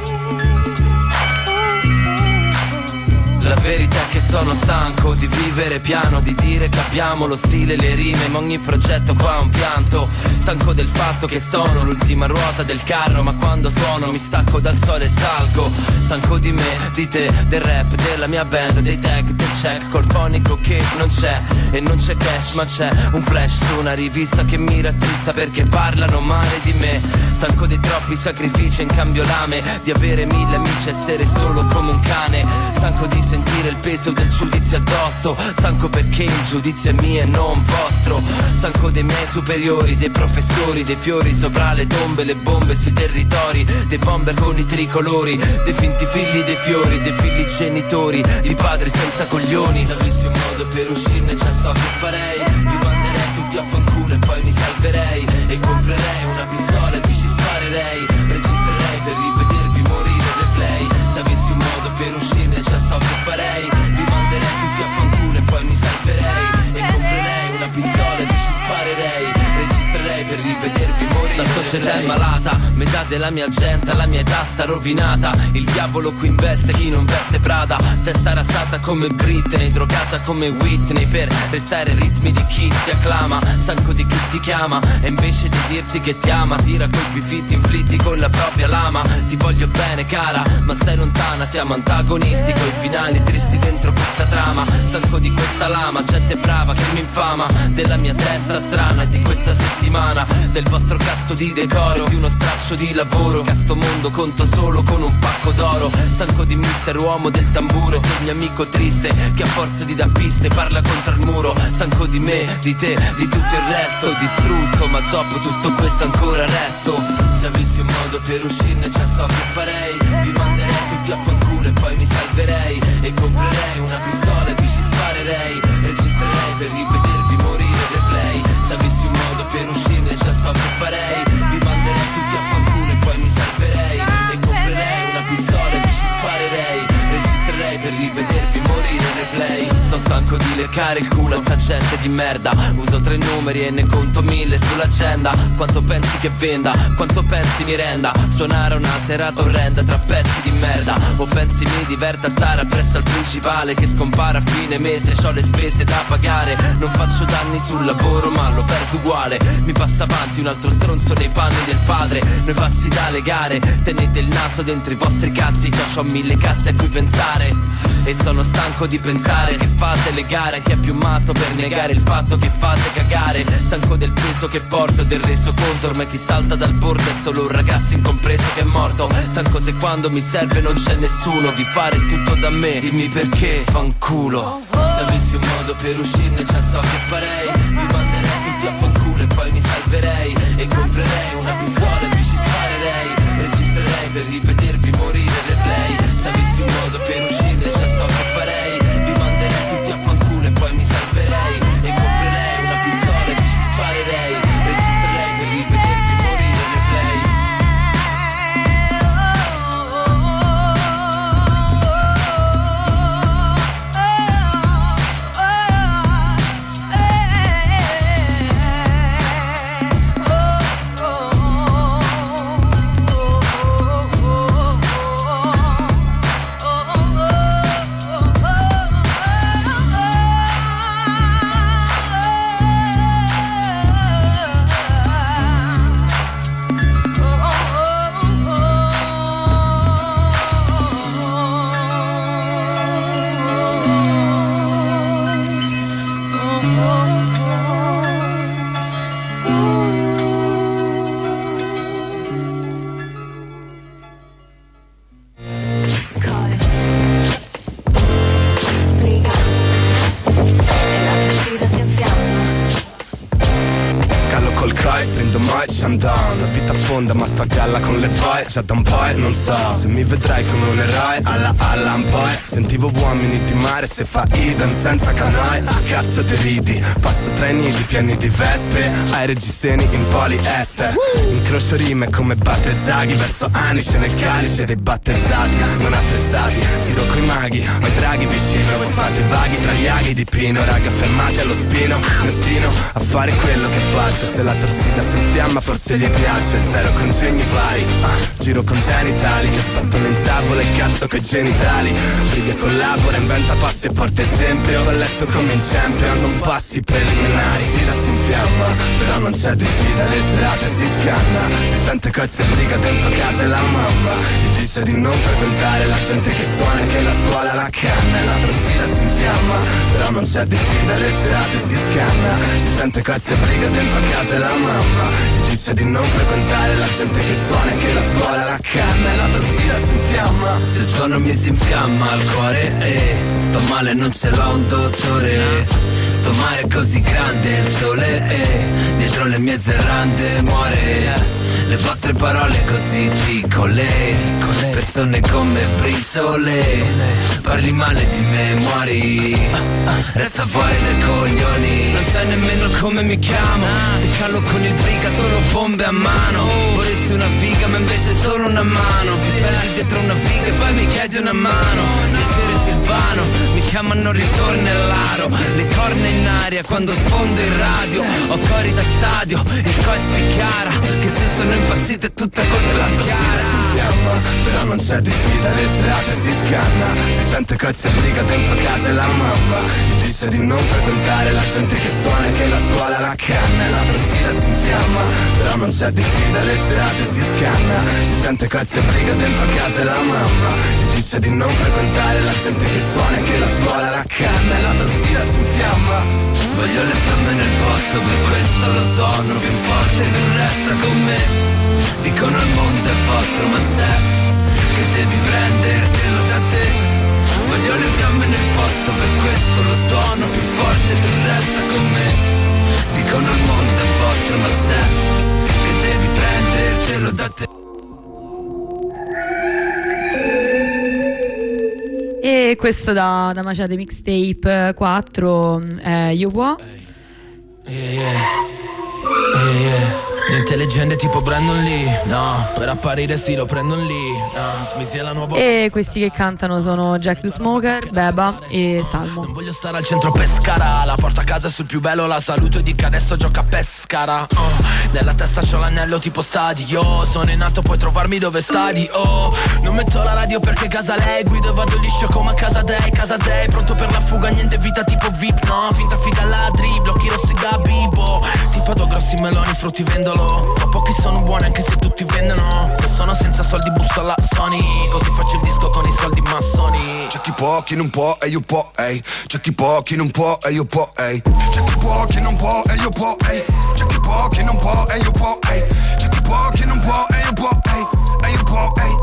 La verità è che sono stanco di vivere piano, di dire che abbiamo lo stile, le rime, ma ogni progetto qua è un pianto. Stanco del fatto che sono l'ultima ruota del carro, ma quando suono mi stacco dal sole e salgo. Stanco di me, di te, del rap, della mia band, dei tag, del check, col fonico che non c'è. E non c'è cash ma c'è un flash su una rivista che mi rattrista perché parlano male di me. Stanco dei troppi sacrifici in cambio lame, di avere mille amici e essere solo come un cane. Stanco di sentire il peso del giudizio addosso, stanco perché il giudizio è mio e non vostro. Stanco dei miei superiori, dei professori, dei fiori sopra le tombe, le bombe sui territori, dei bomber con i tricolori, dei finti figli dei fiori, dei figli genitori, di padri senza coglioni. Se avessi un modo per uscirne già so che farei, vi manderei tutti a fanculo e poi mi salverei. E comprerei una pistola e vi ci sparerei, registrerei per rivedervi morire replay. Se avessi un modo per uscirne già so che farei, vi manderei tutti a fanculo e poi mi salverei. E comprerei una pistola e vi ci sparerei, registrerei per rivedervi vedervi morire. Sta società è malata, metà della mia gente, la mia età sta rovinata. Il diavolo qui investe chi non veste Prada. Testa rassata come Britney, drogata come Whitney, per restare ai ritmi di chi ti acclama. Stanco di chi ti chiama e invece di dirti che ti ama tira colpi fitti inflitti con la propria lama. Ti voglio bene cara, ma stai lontana, siamo antagonisti coi finali tristi dentro questa trama. Stanco di questa lama, gente brava che mi infama, della mia testa strana e di questa settimana, del vostro cazzo di decoro, di uno straccio di lavoro, che a sto mondo conto solo con un pacco d'oro. Stanco di mister uomo del tamburo, del mio amico triste che a forza di da piste parla contro il muro. Stanco di me, di te, di tutto il resto, distrutto, ma dopo tutto questo ancora resto. Se avessi un modo per uscirne già so che farei, vi manderei tutti a fanculo e poi mi salverei, e comprerei una pistola e vi ci sparerei, registrerei per rivedervi morire replay. Se avessi un modo per uscirne già so che farei, vi manderei tutti a fanculo e poi mi salverei, e comprerei una pistola e vi ci sparerei, registrerei per rivedervi morire replay. Sto stanco di leccare il culo a sta gente di merda, uso tre numeri e ne conto mille sull'agenda. Quanto pensi che venda, quanto pensi mi renda suonare una serata orrenda tra pezzi di merda, o pensi mi diverta stare appresso al principale che scompare a fine mese, c'ho le spese da pagare. Non faccio danni sul lavoro ma lo perdo uguale, mi passa avanti un altro stronzo nei panni del padre. Noi pazzi da legare, tenete il naso dentro i vostri cazzi, che ho mille cazzi a cui pensare, e sono stanco di pensare che fate le gare a chi è più matto per negare il fatto che fate cagare. Stanco del peso che porto e del reso conto, ormai chi salta dal bordo è solo un ragazzo incompreso che è morto. Stanco se quando mi serve non c'è nessuno, di fare tutto da me, dimmi perché, fanculo. Se avessi un modo per uscirne già so che farei, vi manderei tutti a fanculo e poi mi salverei, e comprerei una pistola e vi ci sparerei, registrerei per rivedervi morire replay. Se avessi un modo per uscirne già so che farei, vi manderei tutti a fanculo e poi mi salverei, e comprerei una pistola e vi ci sparerei, registrerei per rivedervi morire replay. La vita affonda ma sto a galla con le poi, già da un po' e non so se mi vedrai come un eroe alla Allan poi. Sentivo uomini di mare se fa idem senza canoi. Cazzo te ridi, passo tra i nidi pieni di vespe, ai reggiseni in poliester. Incrocio rime come battezzaghi, verso anice nel calice dei battezzati non attrezzati. Giro coi maghi, ho i draghi vicino, voi fate vaghi tra gli aghi di pino. Raga fermati allo spino, destino a fare quello che faccio. Se la torsida si infiamma forse gli piace, zero congegni vari, ah, giro con genitali che sbattono in tavola il cazzo coi genitali. Briga collabora, inventa passi e porta esempio, ho letto come in Champions, non passi preliminari. Si la si infiamma, però non c'è diffida, le serate si scanna, si sente cozze e briga dentro casa e la mamma gli dice di non frequentare la gente che suona e che la scuola la canna. E la torsida si infiamma, però non c'è diffida, le serate si scanna, si sente cozze e briga dentro casa e la mamma gli dice di non frequentare la gente che suona e che la scuola la canna. E la torsida si infiamma, se il suono mi si infiamma al cuore, eh, sto male non ce l'ho un dottore, sto mare così grande il sole, eh, dietro le mie serrande muore, le vostre parole così piccole, persone come briciole, parli male di me muori, resta fuori dai coglioni, non sai nemmeno come mi chiamo, se callo con il briga solo bombe a mano, vorresti una figa ma invece è solo una mano. Ti perdi dietro una figa e poi mi chiedi una mano. Piacere Silvano, mi chiamano ritornellaro. Le corna in aria quando sfondo il radio. Ho cori da stadio, il coach dichiara che se sono impazzito è tutta colpa di Chiara. Si infiamma, però non c'è diffida, le serate si scanna. Si sente cozze e briga dentro casa e la mamma gli dice di non frequentare la gente che suona e che la scuola la canna. E la tossina si infiamma, però non c'è diffida, le serate si scanna. Si sente cozze e briga dentro casa e la mamma gli dice di non frequentare la gente che suona e che la scuola la canna. E la tossina si infiamma. Voglio le fiamme nel posto, per questo lo sono più forte, tu resta con me. Dicono il mondo è vostro ma c'è che devi prendertelo da te. Voglio le fiamme nel posto, per questo lo suono più forte, tu resta con me. Dicono il mondo è vostro ma c'è che devi prendertelo da te. E questo da, da Macete Mixtape quattro è Io Può. Yeah, yeah. Yeah, yeah. Niente leggende tipo Brandon Lee. No, per apparire sì lo prendo lì. No, smisi è la nuova. E questi che cantano sono Jack the Smoker, Beba e Salmo. Non voglio stare al centro Pescara. La porta a casa è sul più bello. La saluto e dico adesso gioca a Pescara. uh, Nella testa c'ho l'anello tipo stadio. Sono in alto puoi trovarmi dove stadi. Oh, non metto la radio perché casa lei. Guido e vado liscio come a casa dei. Casa dei, pronto per la fuga, niente vita tipo V I P. No, finta figa ladri, blocchi rossi gabibo. Tipo do grossi meloni, frutti vendolo. Ma pochi sono buoni anche se tutti vendono. Se sono senza soldi busso alla Sony. Così faccio il disco con i soldi massoni. C'è chi può, chi non può e io può, ehi. C'è chi può, chi non può e io può, ehi. C'è chi può, chi non può e io può, ehi. C'è chi può, chi non può e io può, ehi. C'è chi può, chi non può e io può, ehi. E io può, ehi.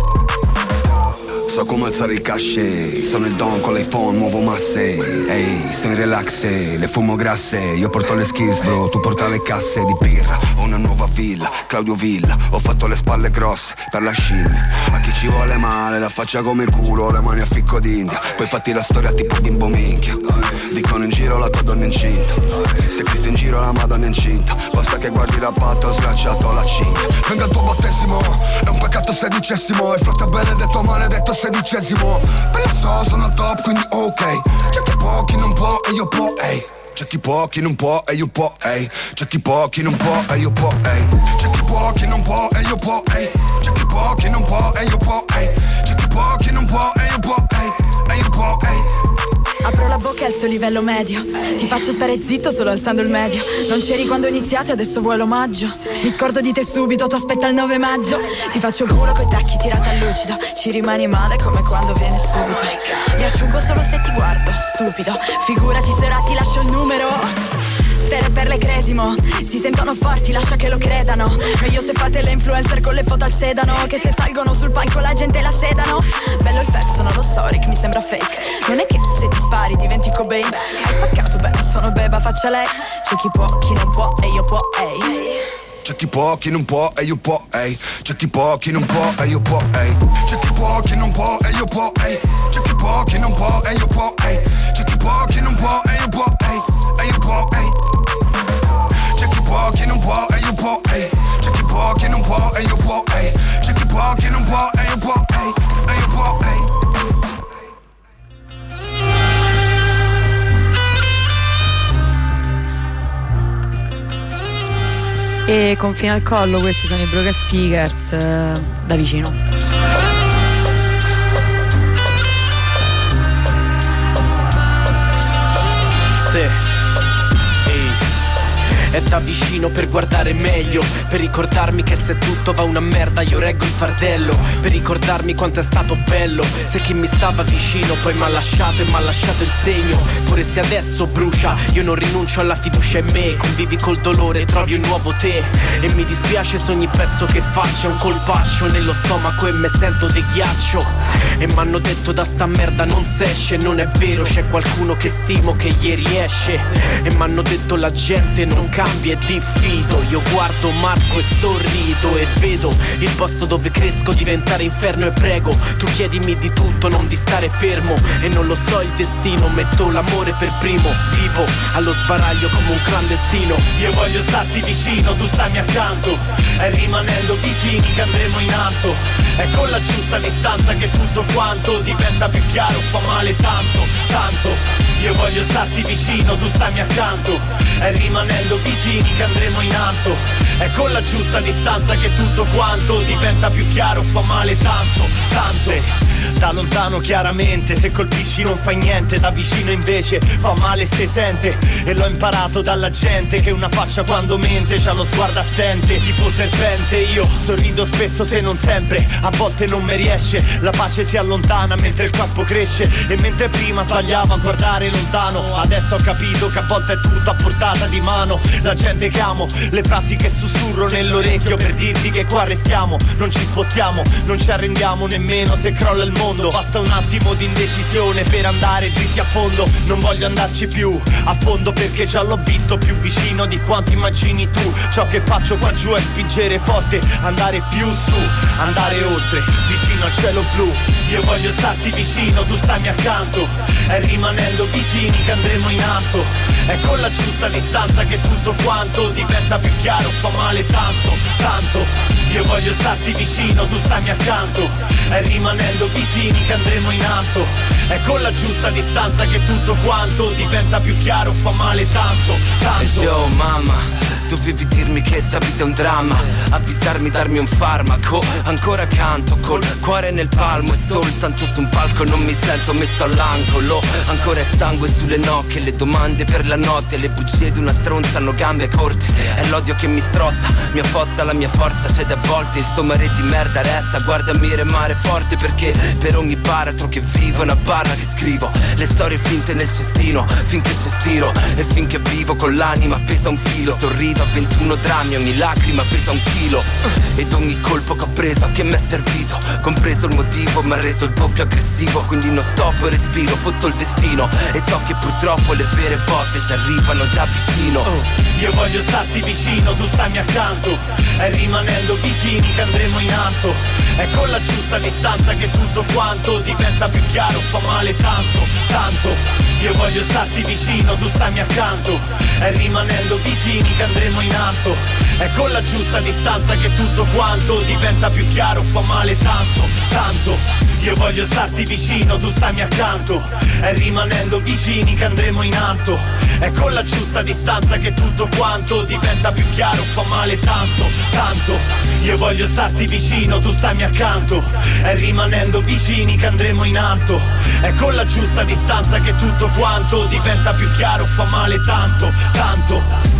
So come alzare il cachet. Sono il don con l'iPhone, muovo masse. Ehi, sto in relax, le fumo grasse. Io porto le skills bro, tu porta le casse di birra. Ho una nuova villa, Claudio Villa. Ho fatto le spalle grosse per la scimmia. A chi ci vuole male, la faccia come il culo, le mani a ficco d'India. Poi fatti la storia tipo bimbo minchia. Dicono in giro la tua donna incinta. Se Cristo in giro la madonna incinta. Basta che guardi la patta, ho schiacciato la cinta. Venga il tuo battesimo, è un peccato sedicesimo. Il frate benedetto maledetto sedicesimo. Per la so, sono al top quindi ok. C'è chi può, chi non può e io può, ehi. C'è chi può, chi non può e io può, ehi. C'è chi può, chi non può e io può, ehi. C'è chi può, chi non può e io può, ehi. C'è chi può, chi non può e io può, ehi. C'è chi può, chi non può e io può, ehi. E io può, ehi. Apro la bocca e alzo livello medio. Ti faccio stare zitto solo alzando il medio. Non c'eri quando ho iniziato e adesso vuoi l'omaggio. Mi scordo di te subito, tu aspetta il nove maggio. Ti faccio il culo coi tacchi tirata a lucido. Ci rimani male come quando viene subito. Ti asciugo solo se ti guardo, stupido. Figurati se ora ti lascio il numero. Stere per le cresimo, si sentono forti, lascia che lo credano. Meglio se fate le influencer con le foto al sedano. Che se salgono sul palco la gente la sedano. Bello il pezzo, non lo so, Rick, mi sembra fake. Non è che se ti spari diventi Cobain. Hai spaccato, beh, sono Beba, faccia lei. C'è chi può, chi non può e io può, ehi. C'è chi può, chi non può e io può, ehi. C'è chi può, chi non può e io può, ehi. C'è chi può, chi non può e io può, ehi. C'è chi può, chi non può e io può, ehi. C'è chi può, chi non può e io può, ehi. E io può, ehi. C'è chi può, chi non può e io può, ehi. C'è chi può, chi non può e io può, ehi. C'è chi può, chi non può e io può, ehi. E io può, ehi. E con fine al collo questi sono i Broken Speakers, eh, da vicino. Sì. È da vicino per guardare meglio, per ricordarmi che se tutto va una merda io reggo il fardello, per ricordarmi quanto è stato bello, se chi mi stava vicino poi m'ha lasciato e m'ha lasciato il segno. Pure se adesso brucia, io non rinuncio alla fiducia in me, convivi col dolore, trovi un nuovo te. E mi dispiace se ogni pezzo che faccio è un colpaccio nello stomaco e me sento di ghiaccio. E m'hanno detto da sta merda non s'esce, non è vero, c'è qualcuno che stimo che ieri esce. E m'hanno detto la gente non cambia, cambi e diffido. Io guardo Marco e sorrido e vedo il posto dove cresco diventare inferno e prego. Tu chiedimi di tutto, non di stare fermo. E non lo so il destino, metto l'amore per primo. Vivo allo sbaraglio come un clandestino. Io voglio starti vicino, tu stammi accanto. E rimanendo vicini che andremo in alto. È con la giusta distanza che tutto quanto diventa più chiaro, fa male tanto, tanto. Io voglio starti vicino, tu stammi accanto. E rimanendo vicini che andremo in alto. È con la giusta distanza che tutto quanto diventa più chiaro, fa male tanto, tanto. Da lontano chiaramente, se colpisci non fai niente, da vicino invece fa male se sente. E l'ho imparato dalla gente che una faccia quando mente c'ha lo sguardo assente, tipo serpente. Io sorrido spesso se non sempre, a volte non mi riesce. La pace si allontana mentre il corpo cresce. E mentre prima sbagliavo a guardare lontano, adesso ho capito che a volte è tutto a portata di mano. La gente che amo, le frasi che sussurro nell'orecchio per dirti che qua restiamo. Non ci spostiamo, non ci arrendiamo nemmeno se crolla il mondo. Basta un attimo di indecisione per andare dritti a fondo. Non voglio andarci più a fondo perché già l'ho visto più vicino di quanto immagini tu. Ciò che faccio qua giù è spingere forte, andare più su, andare oltre, vicino al cielo blu. Io voglio starti vicino, tu stammi accanto. E rimanendo vicini che andremo in alto. È con la giusta distanza che tutto quanto diventa più chiaro, fa male tanto, tanto. Io voglio starti vicino, tu stammi accanto. E rimanendo vicini che andremo in alto. È con la giusta distanza che tutto quanto diventa più chiaro, fa male tanto, tanto. Yo mamma, dovevi dirmi che sta vita è un dramma, avvisarmi, darmi un farmaco. Ancora canto col cuore nel palmo e soltanto su un palco non mi sento messo all'angolo. Ancora è sangue sulle nocche, le domande per la notte, le bugie di una stronza hanno gambe corte. È l'odio che mi strozza, mi affossa la mia forza. C'è da volte in sto mare di merda resta, guardami remare forte perché per ogni baratro che vivo è una barra che scrivo. Le storie finte nel cestino, finché c'è stiro e finché vivo con l'anima appesa a un filo. Sorrido a ventuno drammi, ogni lacrima pesa un chilo. Ed ogni colpo che ho preso a che mi è servito, compreso il motivo mi ha reso il doppio aggressivo. Quindi non stoppo e respiro, fotto il destino. E so che purtroppo le vere botte ci arrivano da vicino. oh, Io voglio starti vicino, tu stammi accanto. E rimanendo vicini che andremo in alto. È con la giusta distanza che tutto quanto diventa più chiaro, fa male tanto, tanto. Io voglio starti vicino, tu stammi accanto. E rimanendo vicini che andremo in alto. È con la giusta distanza che tutto quanto diventa più chiaro, fa male tanto, tanto. Io voglio starti vicino, tu stammi accanto. E rimanendo vicini che andremo in alto. È con la giusta distanza che tutto quanto diventa più chiaro, fa male tanto, tanto. Io voglio starti vicino, tu stammi accanto. E rimanendo vicini che andremo in alto. È con la giusta distanza che tutto quanto diventa più chiaro, fa male tanto, tanto.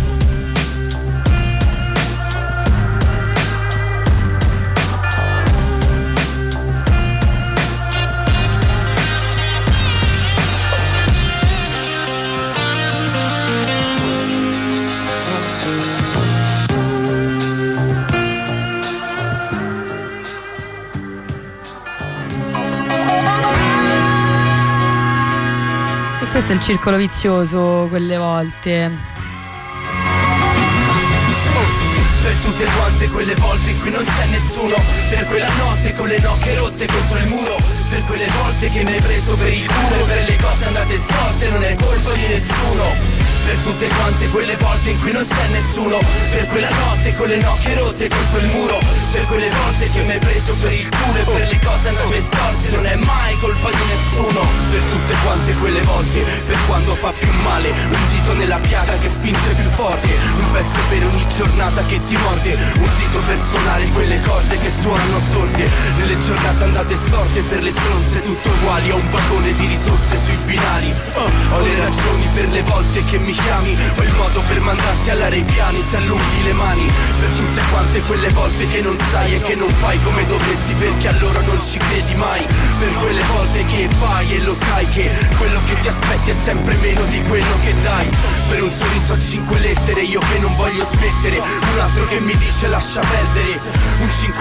Questo è il circolo vizioso quelle volte. Per tutte quante quelle volte in cui non c'è nessuno, per quella notte con le nocche rotte contro il muro, per quelle volte che mi hai preso per il culo, per le cose andate storte non è colpa di nessuno. Per tutte quante quelle volte in cui non c'è nessuno, per quella notte con le nocche rotte contro il muro, per quelle volte che mi hai preso per il culo e per le cose andate storte non è mai colpa di nessuno. Per tutte quante quelle volte, per quando fa più male, un dito nella piaga che spinge più forte, un pezzo per ogni giornata che ti morde, un dito per suonare quelle corde che suonano sorde, nelle giornate andate storte per le stronze tutto uguali, ho un vagone di risorse sui binari. Oh, ho le ragioni per le volte che mi chiami, ho il modo per mandarti all'aria i piani se allunghi le mani. Per tutte quante quelle volte che non sai e che non fai come dovresti perché allora non ci credi mai. Per quelle volte che fai e lo sai che quello che ti aspetti è sempre meno di quello che dai. Per un sorriso a cinque lettere io che non voglio smettere, un altro che mi dice lascia perdere, un cinque member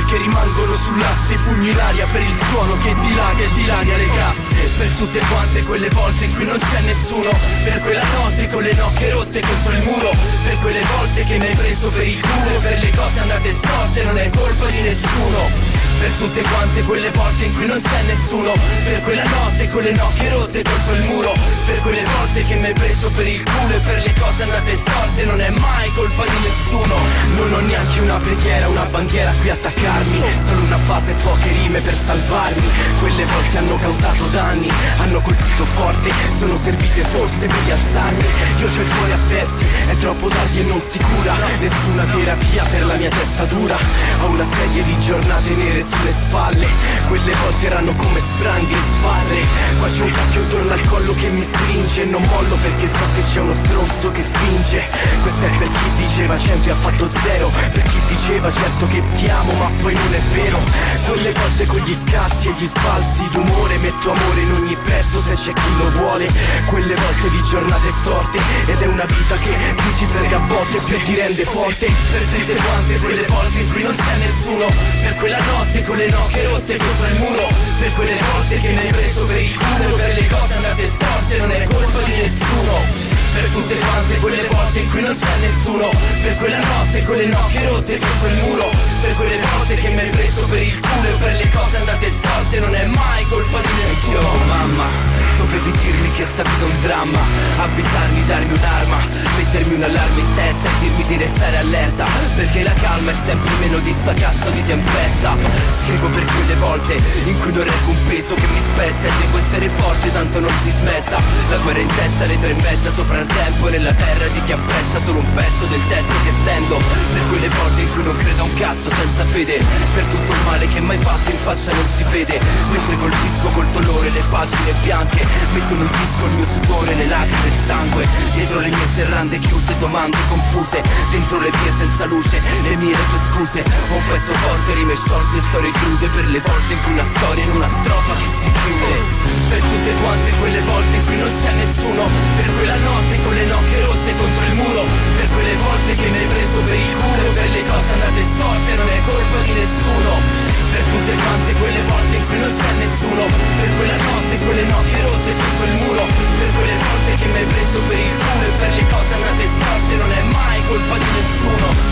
che rimangono sull'asse, i pugni in aria per il suono che dilaga e dilania le casse. Per tutte quante quelle volte in cui non c'è nessuno, per quella notte con le nocche rotte contro il muro, per quelle volte che mi hai preso per il culo, per le cose andate storte non è colpa di nessuno. Per tutte quante quelle volte in cui non c'è nessuno, per quella notte con le nocche rotte contro il muro, per quelle volte che mi hai preso per il culo e per le cose andate storte non è mai colpa di nessuno. Non ho neanche una preghiera, una bandiera a cui attaccarmi, solo una base e poche rime per salvarmi. Quelle volte hanno causato danni, hanno colpito forte, sono servite forse per rialzarmi. Io c'ho il cuore a pezzi, è troppo tardi e non si cura nessuna terapia per la mia testa dura. Ho una serie di giornate nere sulle spalle, quelle volte erano come spranghe e sbarre. Qua c'è un cacchio intorno al collo che mi stringe, non mollo perché so che c'è uno stronzo che finge. Questo è per chi diceva cento e ha fatto zero, per chi diceva certo che ti amo ma poi non è vero. Quelle volte con gli scazzi e gli sbalzi d'umore, metto amore in ogni pezzo se c'è chi lo vuole. Quelle volte di giornate storte, ed è una vita che più ti prende a botte più ti rende forte. Per tutte quante quelle volte in cui non c'è nessuno, per quella notte con le nocche rotte contro il muro, per quelle volte che mi hai preso per il culo, per le cose andate storte non è colpa di nessuno. Per tutte quante quelle volte in cui non c'è nessuno, per quella notte con le nocche rotte contro il muro, per quelle volte che mi hai preso per il culo e per le cose andate storte non è mai colpa di nessuno. Oh mamma, dovevi dirmi che sta vita è un dramma, avvisarmi, darmi un'arma, mettermi un allarme in testa e dirmi di restare allerta, perché la calma è sempre meno di sta cazzo di tempesta. Scrivo per quelle volte in cui non reggo un peso che mi spezza e devo essere forte tanto non si smezza. La guerra in testa alle tre e mezza sopra il tempo e nella terra di chi apprezza solo un pezzo del testo che stendo. Per quelle volte in cui non credo a un cazzo senza fede, per tutto il male che mai fatto in faccia non si vede. Mentre colpisco col dolore le pagine bianche, metto in un disco il mio sudore, le lacrime e il sangue. Dietro le mie serrande chiuse, domande confuse, dentro le vie senza luce, le mie le tue scuse. Ho un pezzo forte, rime sciolte, storie crude, per le volte in cui una storia in una strofa che si chiude. Per tutte quante quelle volte in cui non c'è nessuno, per quella notte con le nocche rotte contro il muro, per quelle volte che mi hai preso per il culo, per le cose andate storte non è colpa di nessuno. Per tutte quante quelle volte in cui non c'è nessuno, per quella notte con le nocche rotte contro il muro, per quelle volte che mi hai preso per il culo e per le cose andate storte non è mai colpa di nessuno.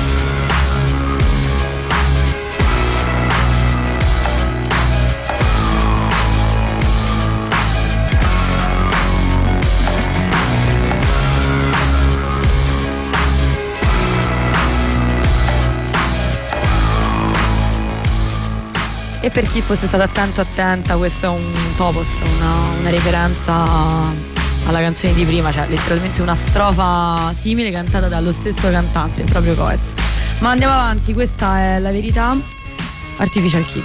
E per chi fosse stato attento attenta, questo è un topos, una, una referenza alla canzone di prima, cioè letteralmente una strofa simile cantata dallo stesso cantante, proprio Coez. Ma andiamo avanti, questa è La Verità, Artificial Kid.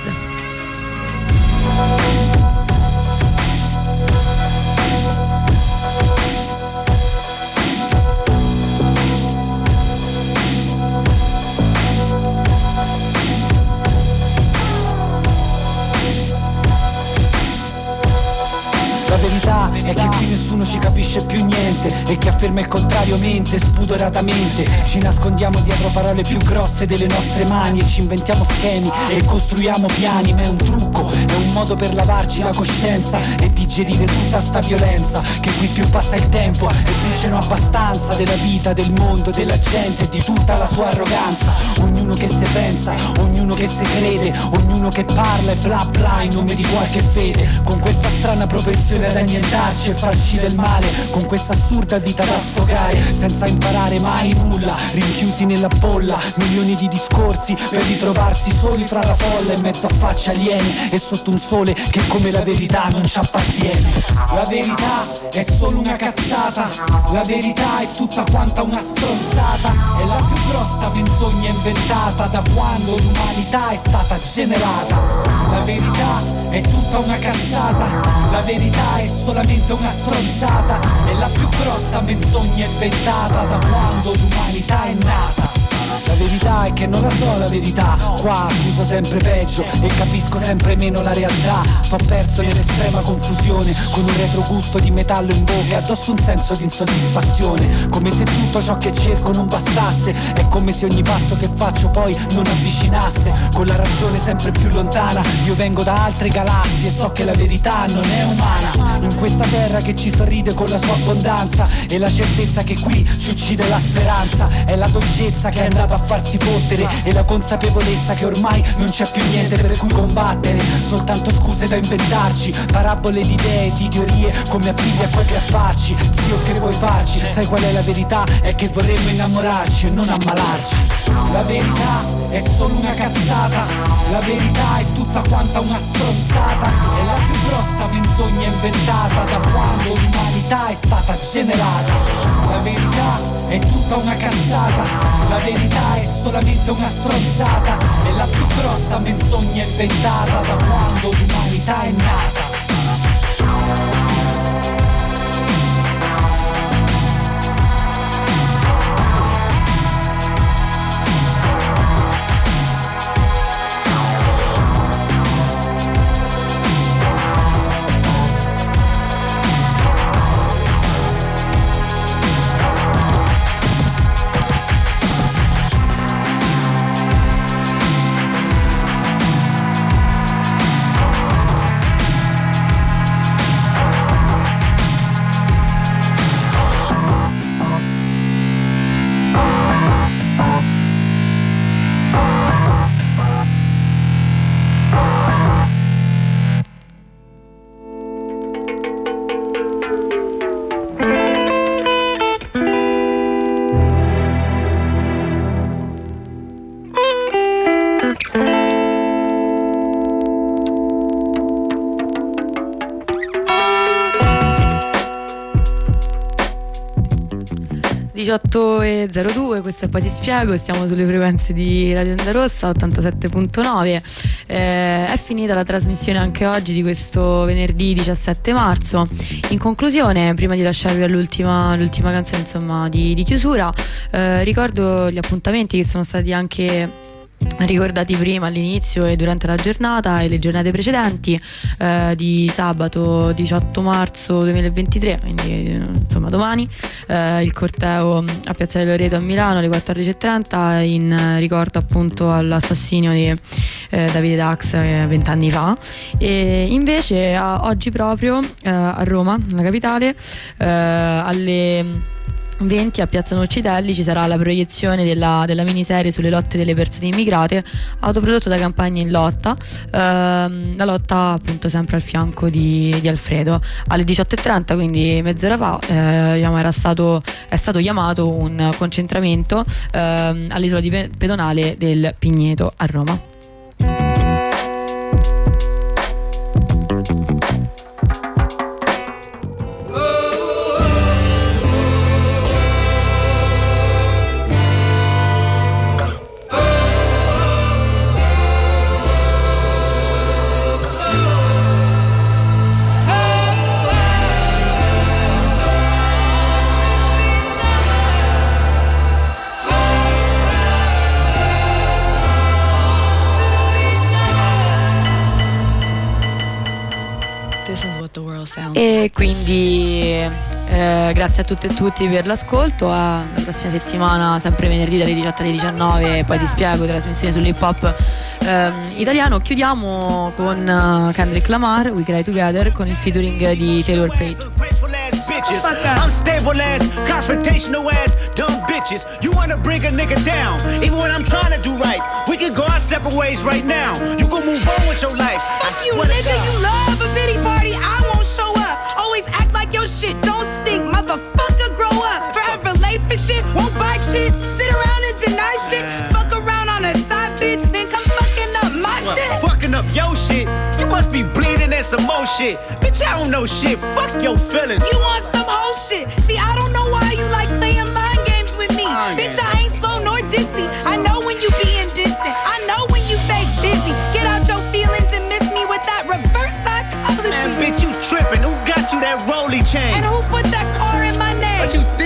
È che qui nessuno ci capisce più niente, e chi afferma il contrario mente spudoratamente. Ci nascondiamo dietro parole più grosse delle nostre mani e ci inventiamo schemi e costruiamo piani. Ma è un trucco, è un modo per lavarci la coscienza e digerire tutta sta violenza. Che qui più passa il tempo e più ce n'ho abbastanza della vita, del mondo, della gente e di tutta la sua arroganza. Ognuno che se pensa, ognuno che se crede, ognuno che parla e bla bla in nome di qualche fede. Con questa strana propensione ad annientarci e farci del male, con questa assurda vita da sfogare senza imparare mai nulla, rinchiusi nella bolla, milioni di discorsi per ritrovarsi soli fra la folla, in mezzo a facce aliene e sotto un sole che come la verità non ci appartiene. La verità è solo una cazzata, la verità è tutta quanta una stronzata, è la più grossa menzogna inventata da quando l'umanità è stata generata. La verità è tutta una cazzata, la verità è solamente una stronzata, è la più grossa menzogna inventata da quando l'umanità è nata. La verità è che non la so la verità. Qua accuso sempre peggio e capisco sempre meno la realtà. Sto perso nell'estrema confusione, con un retrogusto di metallo in bocca e addosso un senso di insoddisfazione. Come se tutto ciò che cerco non bastasse, è come se ogni passo che faccio poi non avvicinasse. Con la ragione sempre più lontana, io vengo da altre galassie e so che la verità non è umana. In questa terra che ci sorride con la sua abbondanza, e la certezza che qui ci uccide la speranza. È la dolcezza che è andata a farsi fottere, e la consapevolezza che ormai non c'è più niente per cui combattere. Soltanto scuse da inventarci, parabole di idee, di teorie, come appigli a quel grapparci. Zio, che vuoi farci? Sai qual è la verità? È che vorremmo innamorarci e non ammalarci. La verità è solo una cazzata, la verità è tutta quanta una stronzata. È la più grossa menzogna inventata da quando l'umanità è stata generata. La verità è tutta una cazzata, la verità è solamente una stronzata. È la più grossa menzogna inventata da quando l'umanità è nata. diciotto e zero due, questo è Poi ti spiego, siamo sulle frequenze di Radio Onda Rossa ottantasette virgola nove. Eh, è finita la trasmissione anche oggi di questo venerdì diciassette marzo. In conclusione, prima di lasciarvi all'ultima l'ultima canzone, insomma, di, di chiusura, eh, ricordo gli appuntamenti che sono stati anche ricordati prima all'inizio e durante la giornata e le giornate precedenti. Eh, di sabato diciotto marzo duemilaventitré, quindi insomma domani, eh, il corteo a Piazzale Loreto a Milano alle quattordici e trenta in ricordo appunto all'assassinio di eh, Davide Dax eh, vent'anni fa. E invece a, oggi proprio eh, a Roma, nella capitale, eh, alle venti a Piazza Nocitelli ci sarà la proiezione della, della miniserie sulle lotte delle persone immigrate, autoprodotto da Campagna in Lotta, ehm, la lotta appunto sempre al fianco di, di Alfredo. Alle diciotto e trenta, quindi mezz'ora fa, eh, diciamo era stato, è stato chiamato un concentramento ehm, all'isola di pedonale del Pigneto a Roma. E quindi eh, grazie a tutte e tutti per l'ascolto. Alla prossima settimana, sempre venerdì dalle diciotto alle diciannove, Poi ti spiego, trasmissione sull'hip hop eh, italiano. Chiudiamo con uh, Kendrick Lamar, We Cry Together, con il featuring di Taylor Page. Unstable ass, confrontational ass, dumb bitches. You wanna bring a nigga down, even when I'm trying to do right. We can go our separate ways right now. You gon' move on with your life. Fuck you, nigga, you love a pity party. I won't show up. Always act like your shit don't stink, motherfucker. Grow up. Forever late for shit, won't buy shit. Sit around and deny shit. Fuck around on a side bitch, then come fucking up my well, shit. Fucking up your shit. You must be bleeding and some more shit. Bitch, I don't know shit. Fuck your feelings. You want some whole shit? See, I don't know why you like playing mind games with me. Mind Bitch, games. I ain't slow nor dizzy. I know when you being distant. I know when you fake busy. Get out your feelings and miss me with that reverse psychology. Man, bitch, you tripping. Who got you that rolly chain? And who put that car in my name? But you think I'ma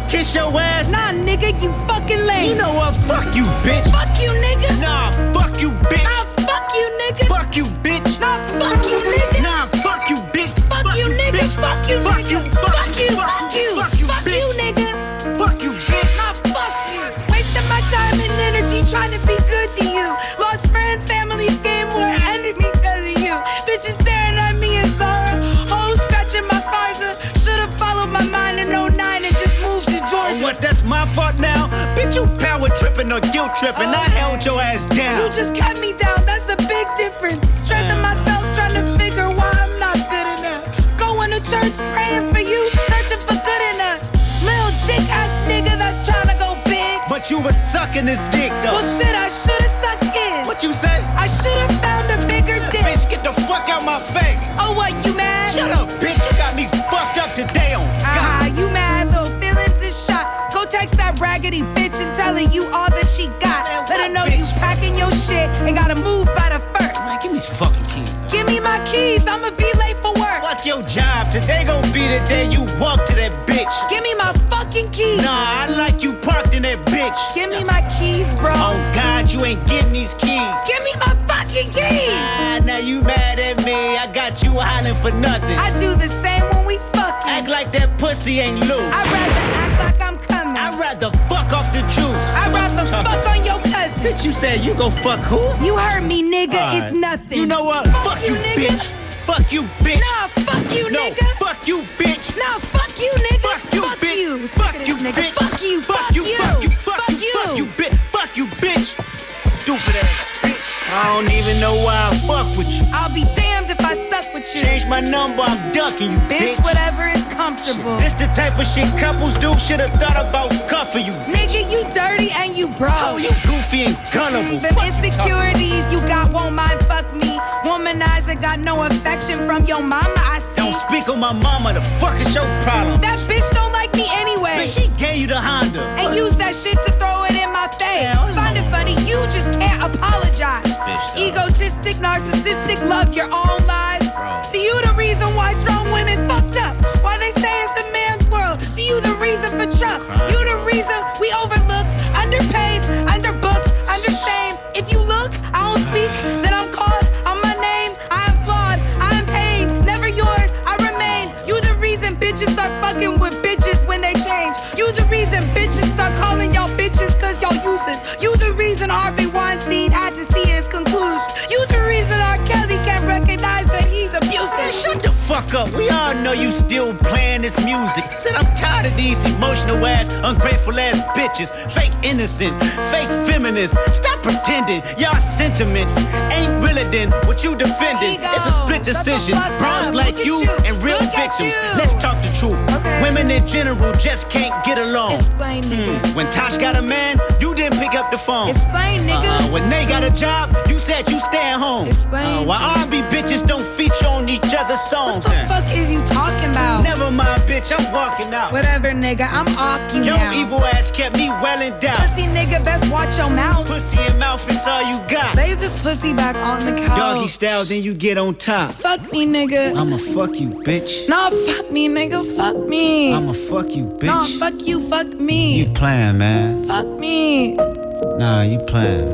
kiss your ass? Nah, nigga, you fucking lame. You know what? Fuck you, bitch. Fuck you, nigga. Nah, fuck you, bitch. Nah, fuck you, nigga. Fuck you, bitch. Nah, fuck you, nigga. Nah, fuck you, bitch. Fuck you, nigga. Fuck you, Fuck you, nigga. Fuck you, fuck you. Fuck you, Fuck you, nigga. Fuck you, bitch. Nah, fuck you. Wasting my time and energy trying to be good to you. Lost friends, family, game more enemies because of you. Bitches staring at me in sorrow. Hoes scratching my visor. Should've followed my mind in oh nine and just moved to Georgia. Oh, what, that's my fault now? Bitch, you power tripping or guilt tripping. I held your ass down. You just cut me down, that's a big difference. Stressing myself, trying to figure why I'm not good enough. Going to church, praying for you, searching for good in us. Little dick ass nigga that's trying to go big. But you was sucking his dick though. Well shit, I should've sucked his. What you say? I should've found a bigger dick. Bitch, get the fuck out my face. Oh, what, you mad? Shut up, bitch, you got me fucked up today on Ah, uh-huh, you mad, little feelings is shot. Go text that raggedy bitch and tell her you all that she got. Man, Let her know bitch? you packing your shit and gotta move by the first. Man, give me these fucking keys. Give me my keys, I'ma be late for work. Fuck your job, today gon' be the day you walk to that bitch. Give me my fucking keys. Nah, I like you parked in that bitch. Give me my keys, bro. Oh God, you ain't getting these keys. Give me my fucking keys. Ah, now you mad at me, I got you hollering for nothing. I do the same when we fucking. Act like that pussy ain't loose. I'd rather act like I'm coming. I'd rather fuck off the juice. I'd rather fuck on your cousin. Bitch, you said you gon' fuck who? You heard me, nigga, All it's right. nothing. You know what? Fuck, Fuck you, you, nigga. bitch. Fuck you, bitch. Nah, fuck you, no, nigga. fuck you, bitch. Nah, fuck you, nigga. Fuck you, fuck bitch. you. Fuck Sick of you, this nigga. bitch. Fuck you, Fuck you, fuck you, fuck you, fuck you, bitch. Fuck you, bitch. Stupid ass bitch. I don't even know why I fuck with you. I'll be damned if I stuck with you. Change my number, I'm ducking you, bitch. Bitch, whatever is comfortable. This the type of shit couples do. Should've thought about cuffing you. Nigga, you dirty and you broke. Oh, you goofy and gullible. The insecurities you got won't mind fuck me. Womanizer got no affection from your mama, I see. Don't speak on my mama, the fuck is your problem? That bitch don't like me anyway. Bitch, she gave you the Honda. And use that shit to throw it in my face. Hell no. Find it funny, you just can't apologize. Bitch, dog. Egotistic, narcissistic, love your own lies. Bro. See you the reason why strong women fucked up. Why they say it's a man's world. See you the reason for Trump. You the reason we overlooked, underpaid, underbooked, understained. If you look, I don't speak, then I'm called on my name. I am flawed, I am paid, never yours, I remain. You the reason bitches start fucking with bitches when they change. You the reason bitches start calling y'all bitches cause y'all useless. You the reason Harvey Weinstein had to see his conclusion. You the reason R. Kelly can't recognize that he's abusive. Man, shut the fuck up. We all know you still playing this music. Said I'm tired of these emotional ass, ungrateful ass bitches. Fake innocent, fake feminists. Stop pretending. Y'all sentiments ain't realer than what you defending. Ego. It's a split Shut the decision. fuck Bros up. like Look you at you. and real Look at victims. you. Let's talk the truth. Okay. Women in general just can't get along. Explain, nigga. Hmm. When Tosh got a man, you didn't pick up the phone. Explain, nigga. Uh-uh. When they got a job, you said you stay at home. Explain. Uh, why R and B bitches don't feature on each other's songs? What the then? fuck is you talking about? Never mind, bitch, I'm walking out. Whatever, nigga, I'm off you Your now. evil ass kept me well in doubt. Pussy nigga, best watch your mouth. Pussy and mouth is all you got. Lay this pussy back on the couch. Doggy style, then you get on top. Fuck me, nigga. I'ma fuck you, bitch. Nah, fuck me, nigga. Fuck me. I'ma fuck you, bitch. Nah, fuck you. Fuck me. You playing, man. Fuck me. Nah, you playing.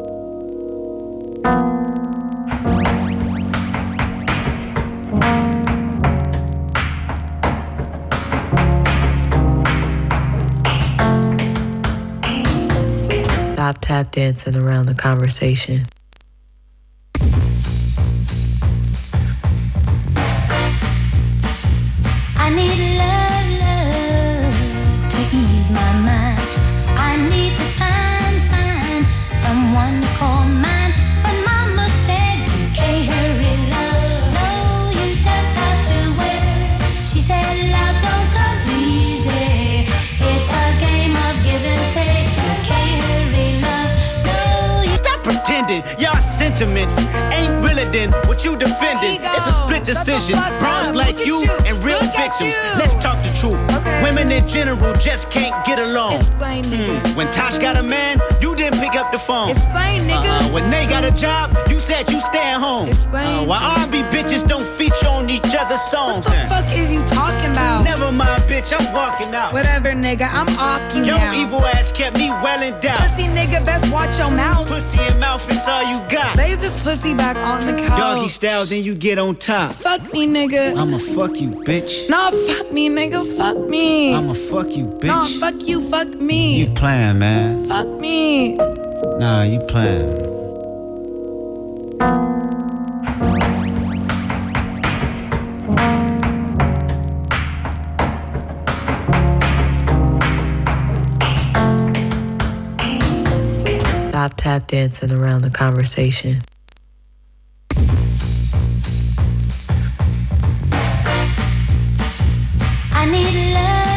Stop tap dancing around the conversation. I need love, love to ease my mind. I need to find, find someone to call mine. But mama said you can't hurry love. No, you just have to wait. She said love don't come easy. It's a game of give and take. You can't hurry love. No, you Stop pretending. Y'all sentiments ain't realer than what you defending. Ego. It's a split Shut the decision. fuck Bros up. like Look at you you. and real Look at victims. you. Let's talk the truth. Okay. Women in general just can't get along. Explain, nigga. Hmm. When Tosh got a man, you didn't pick up the phone. Explain, nigga. Uh-uh. When they got a job, you said you stay at home. Explain. Uh, why R and B bitches don't feature on each other's songs? What the then? fuck is you talking about? Never mind, bitch. bitch, I'm walking out. Whatever, nigga, I'm off you Your now. evil ass kept me well in doubt. Pussy nigga, best watch your mouth. Pussy and mouth is all you got. Lay this pussy back on the couch. Doggy style, then you get on top. Fuck me, nigga. I'ma fuck you, bitch. Nah, fuck me, nigga, fuck me. I'ma fuck you, bitch. Nah, fuck you, fuck me. You playing, man. Fuck me. Nah, you playing. Stop tap dancing around the conversation. I need love.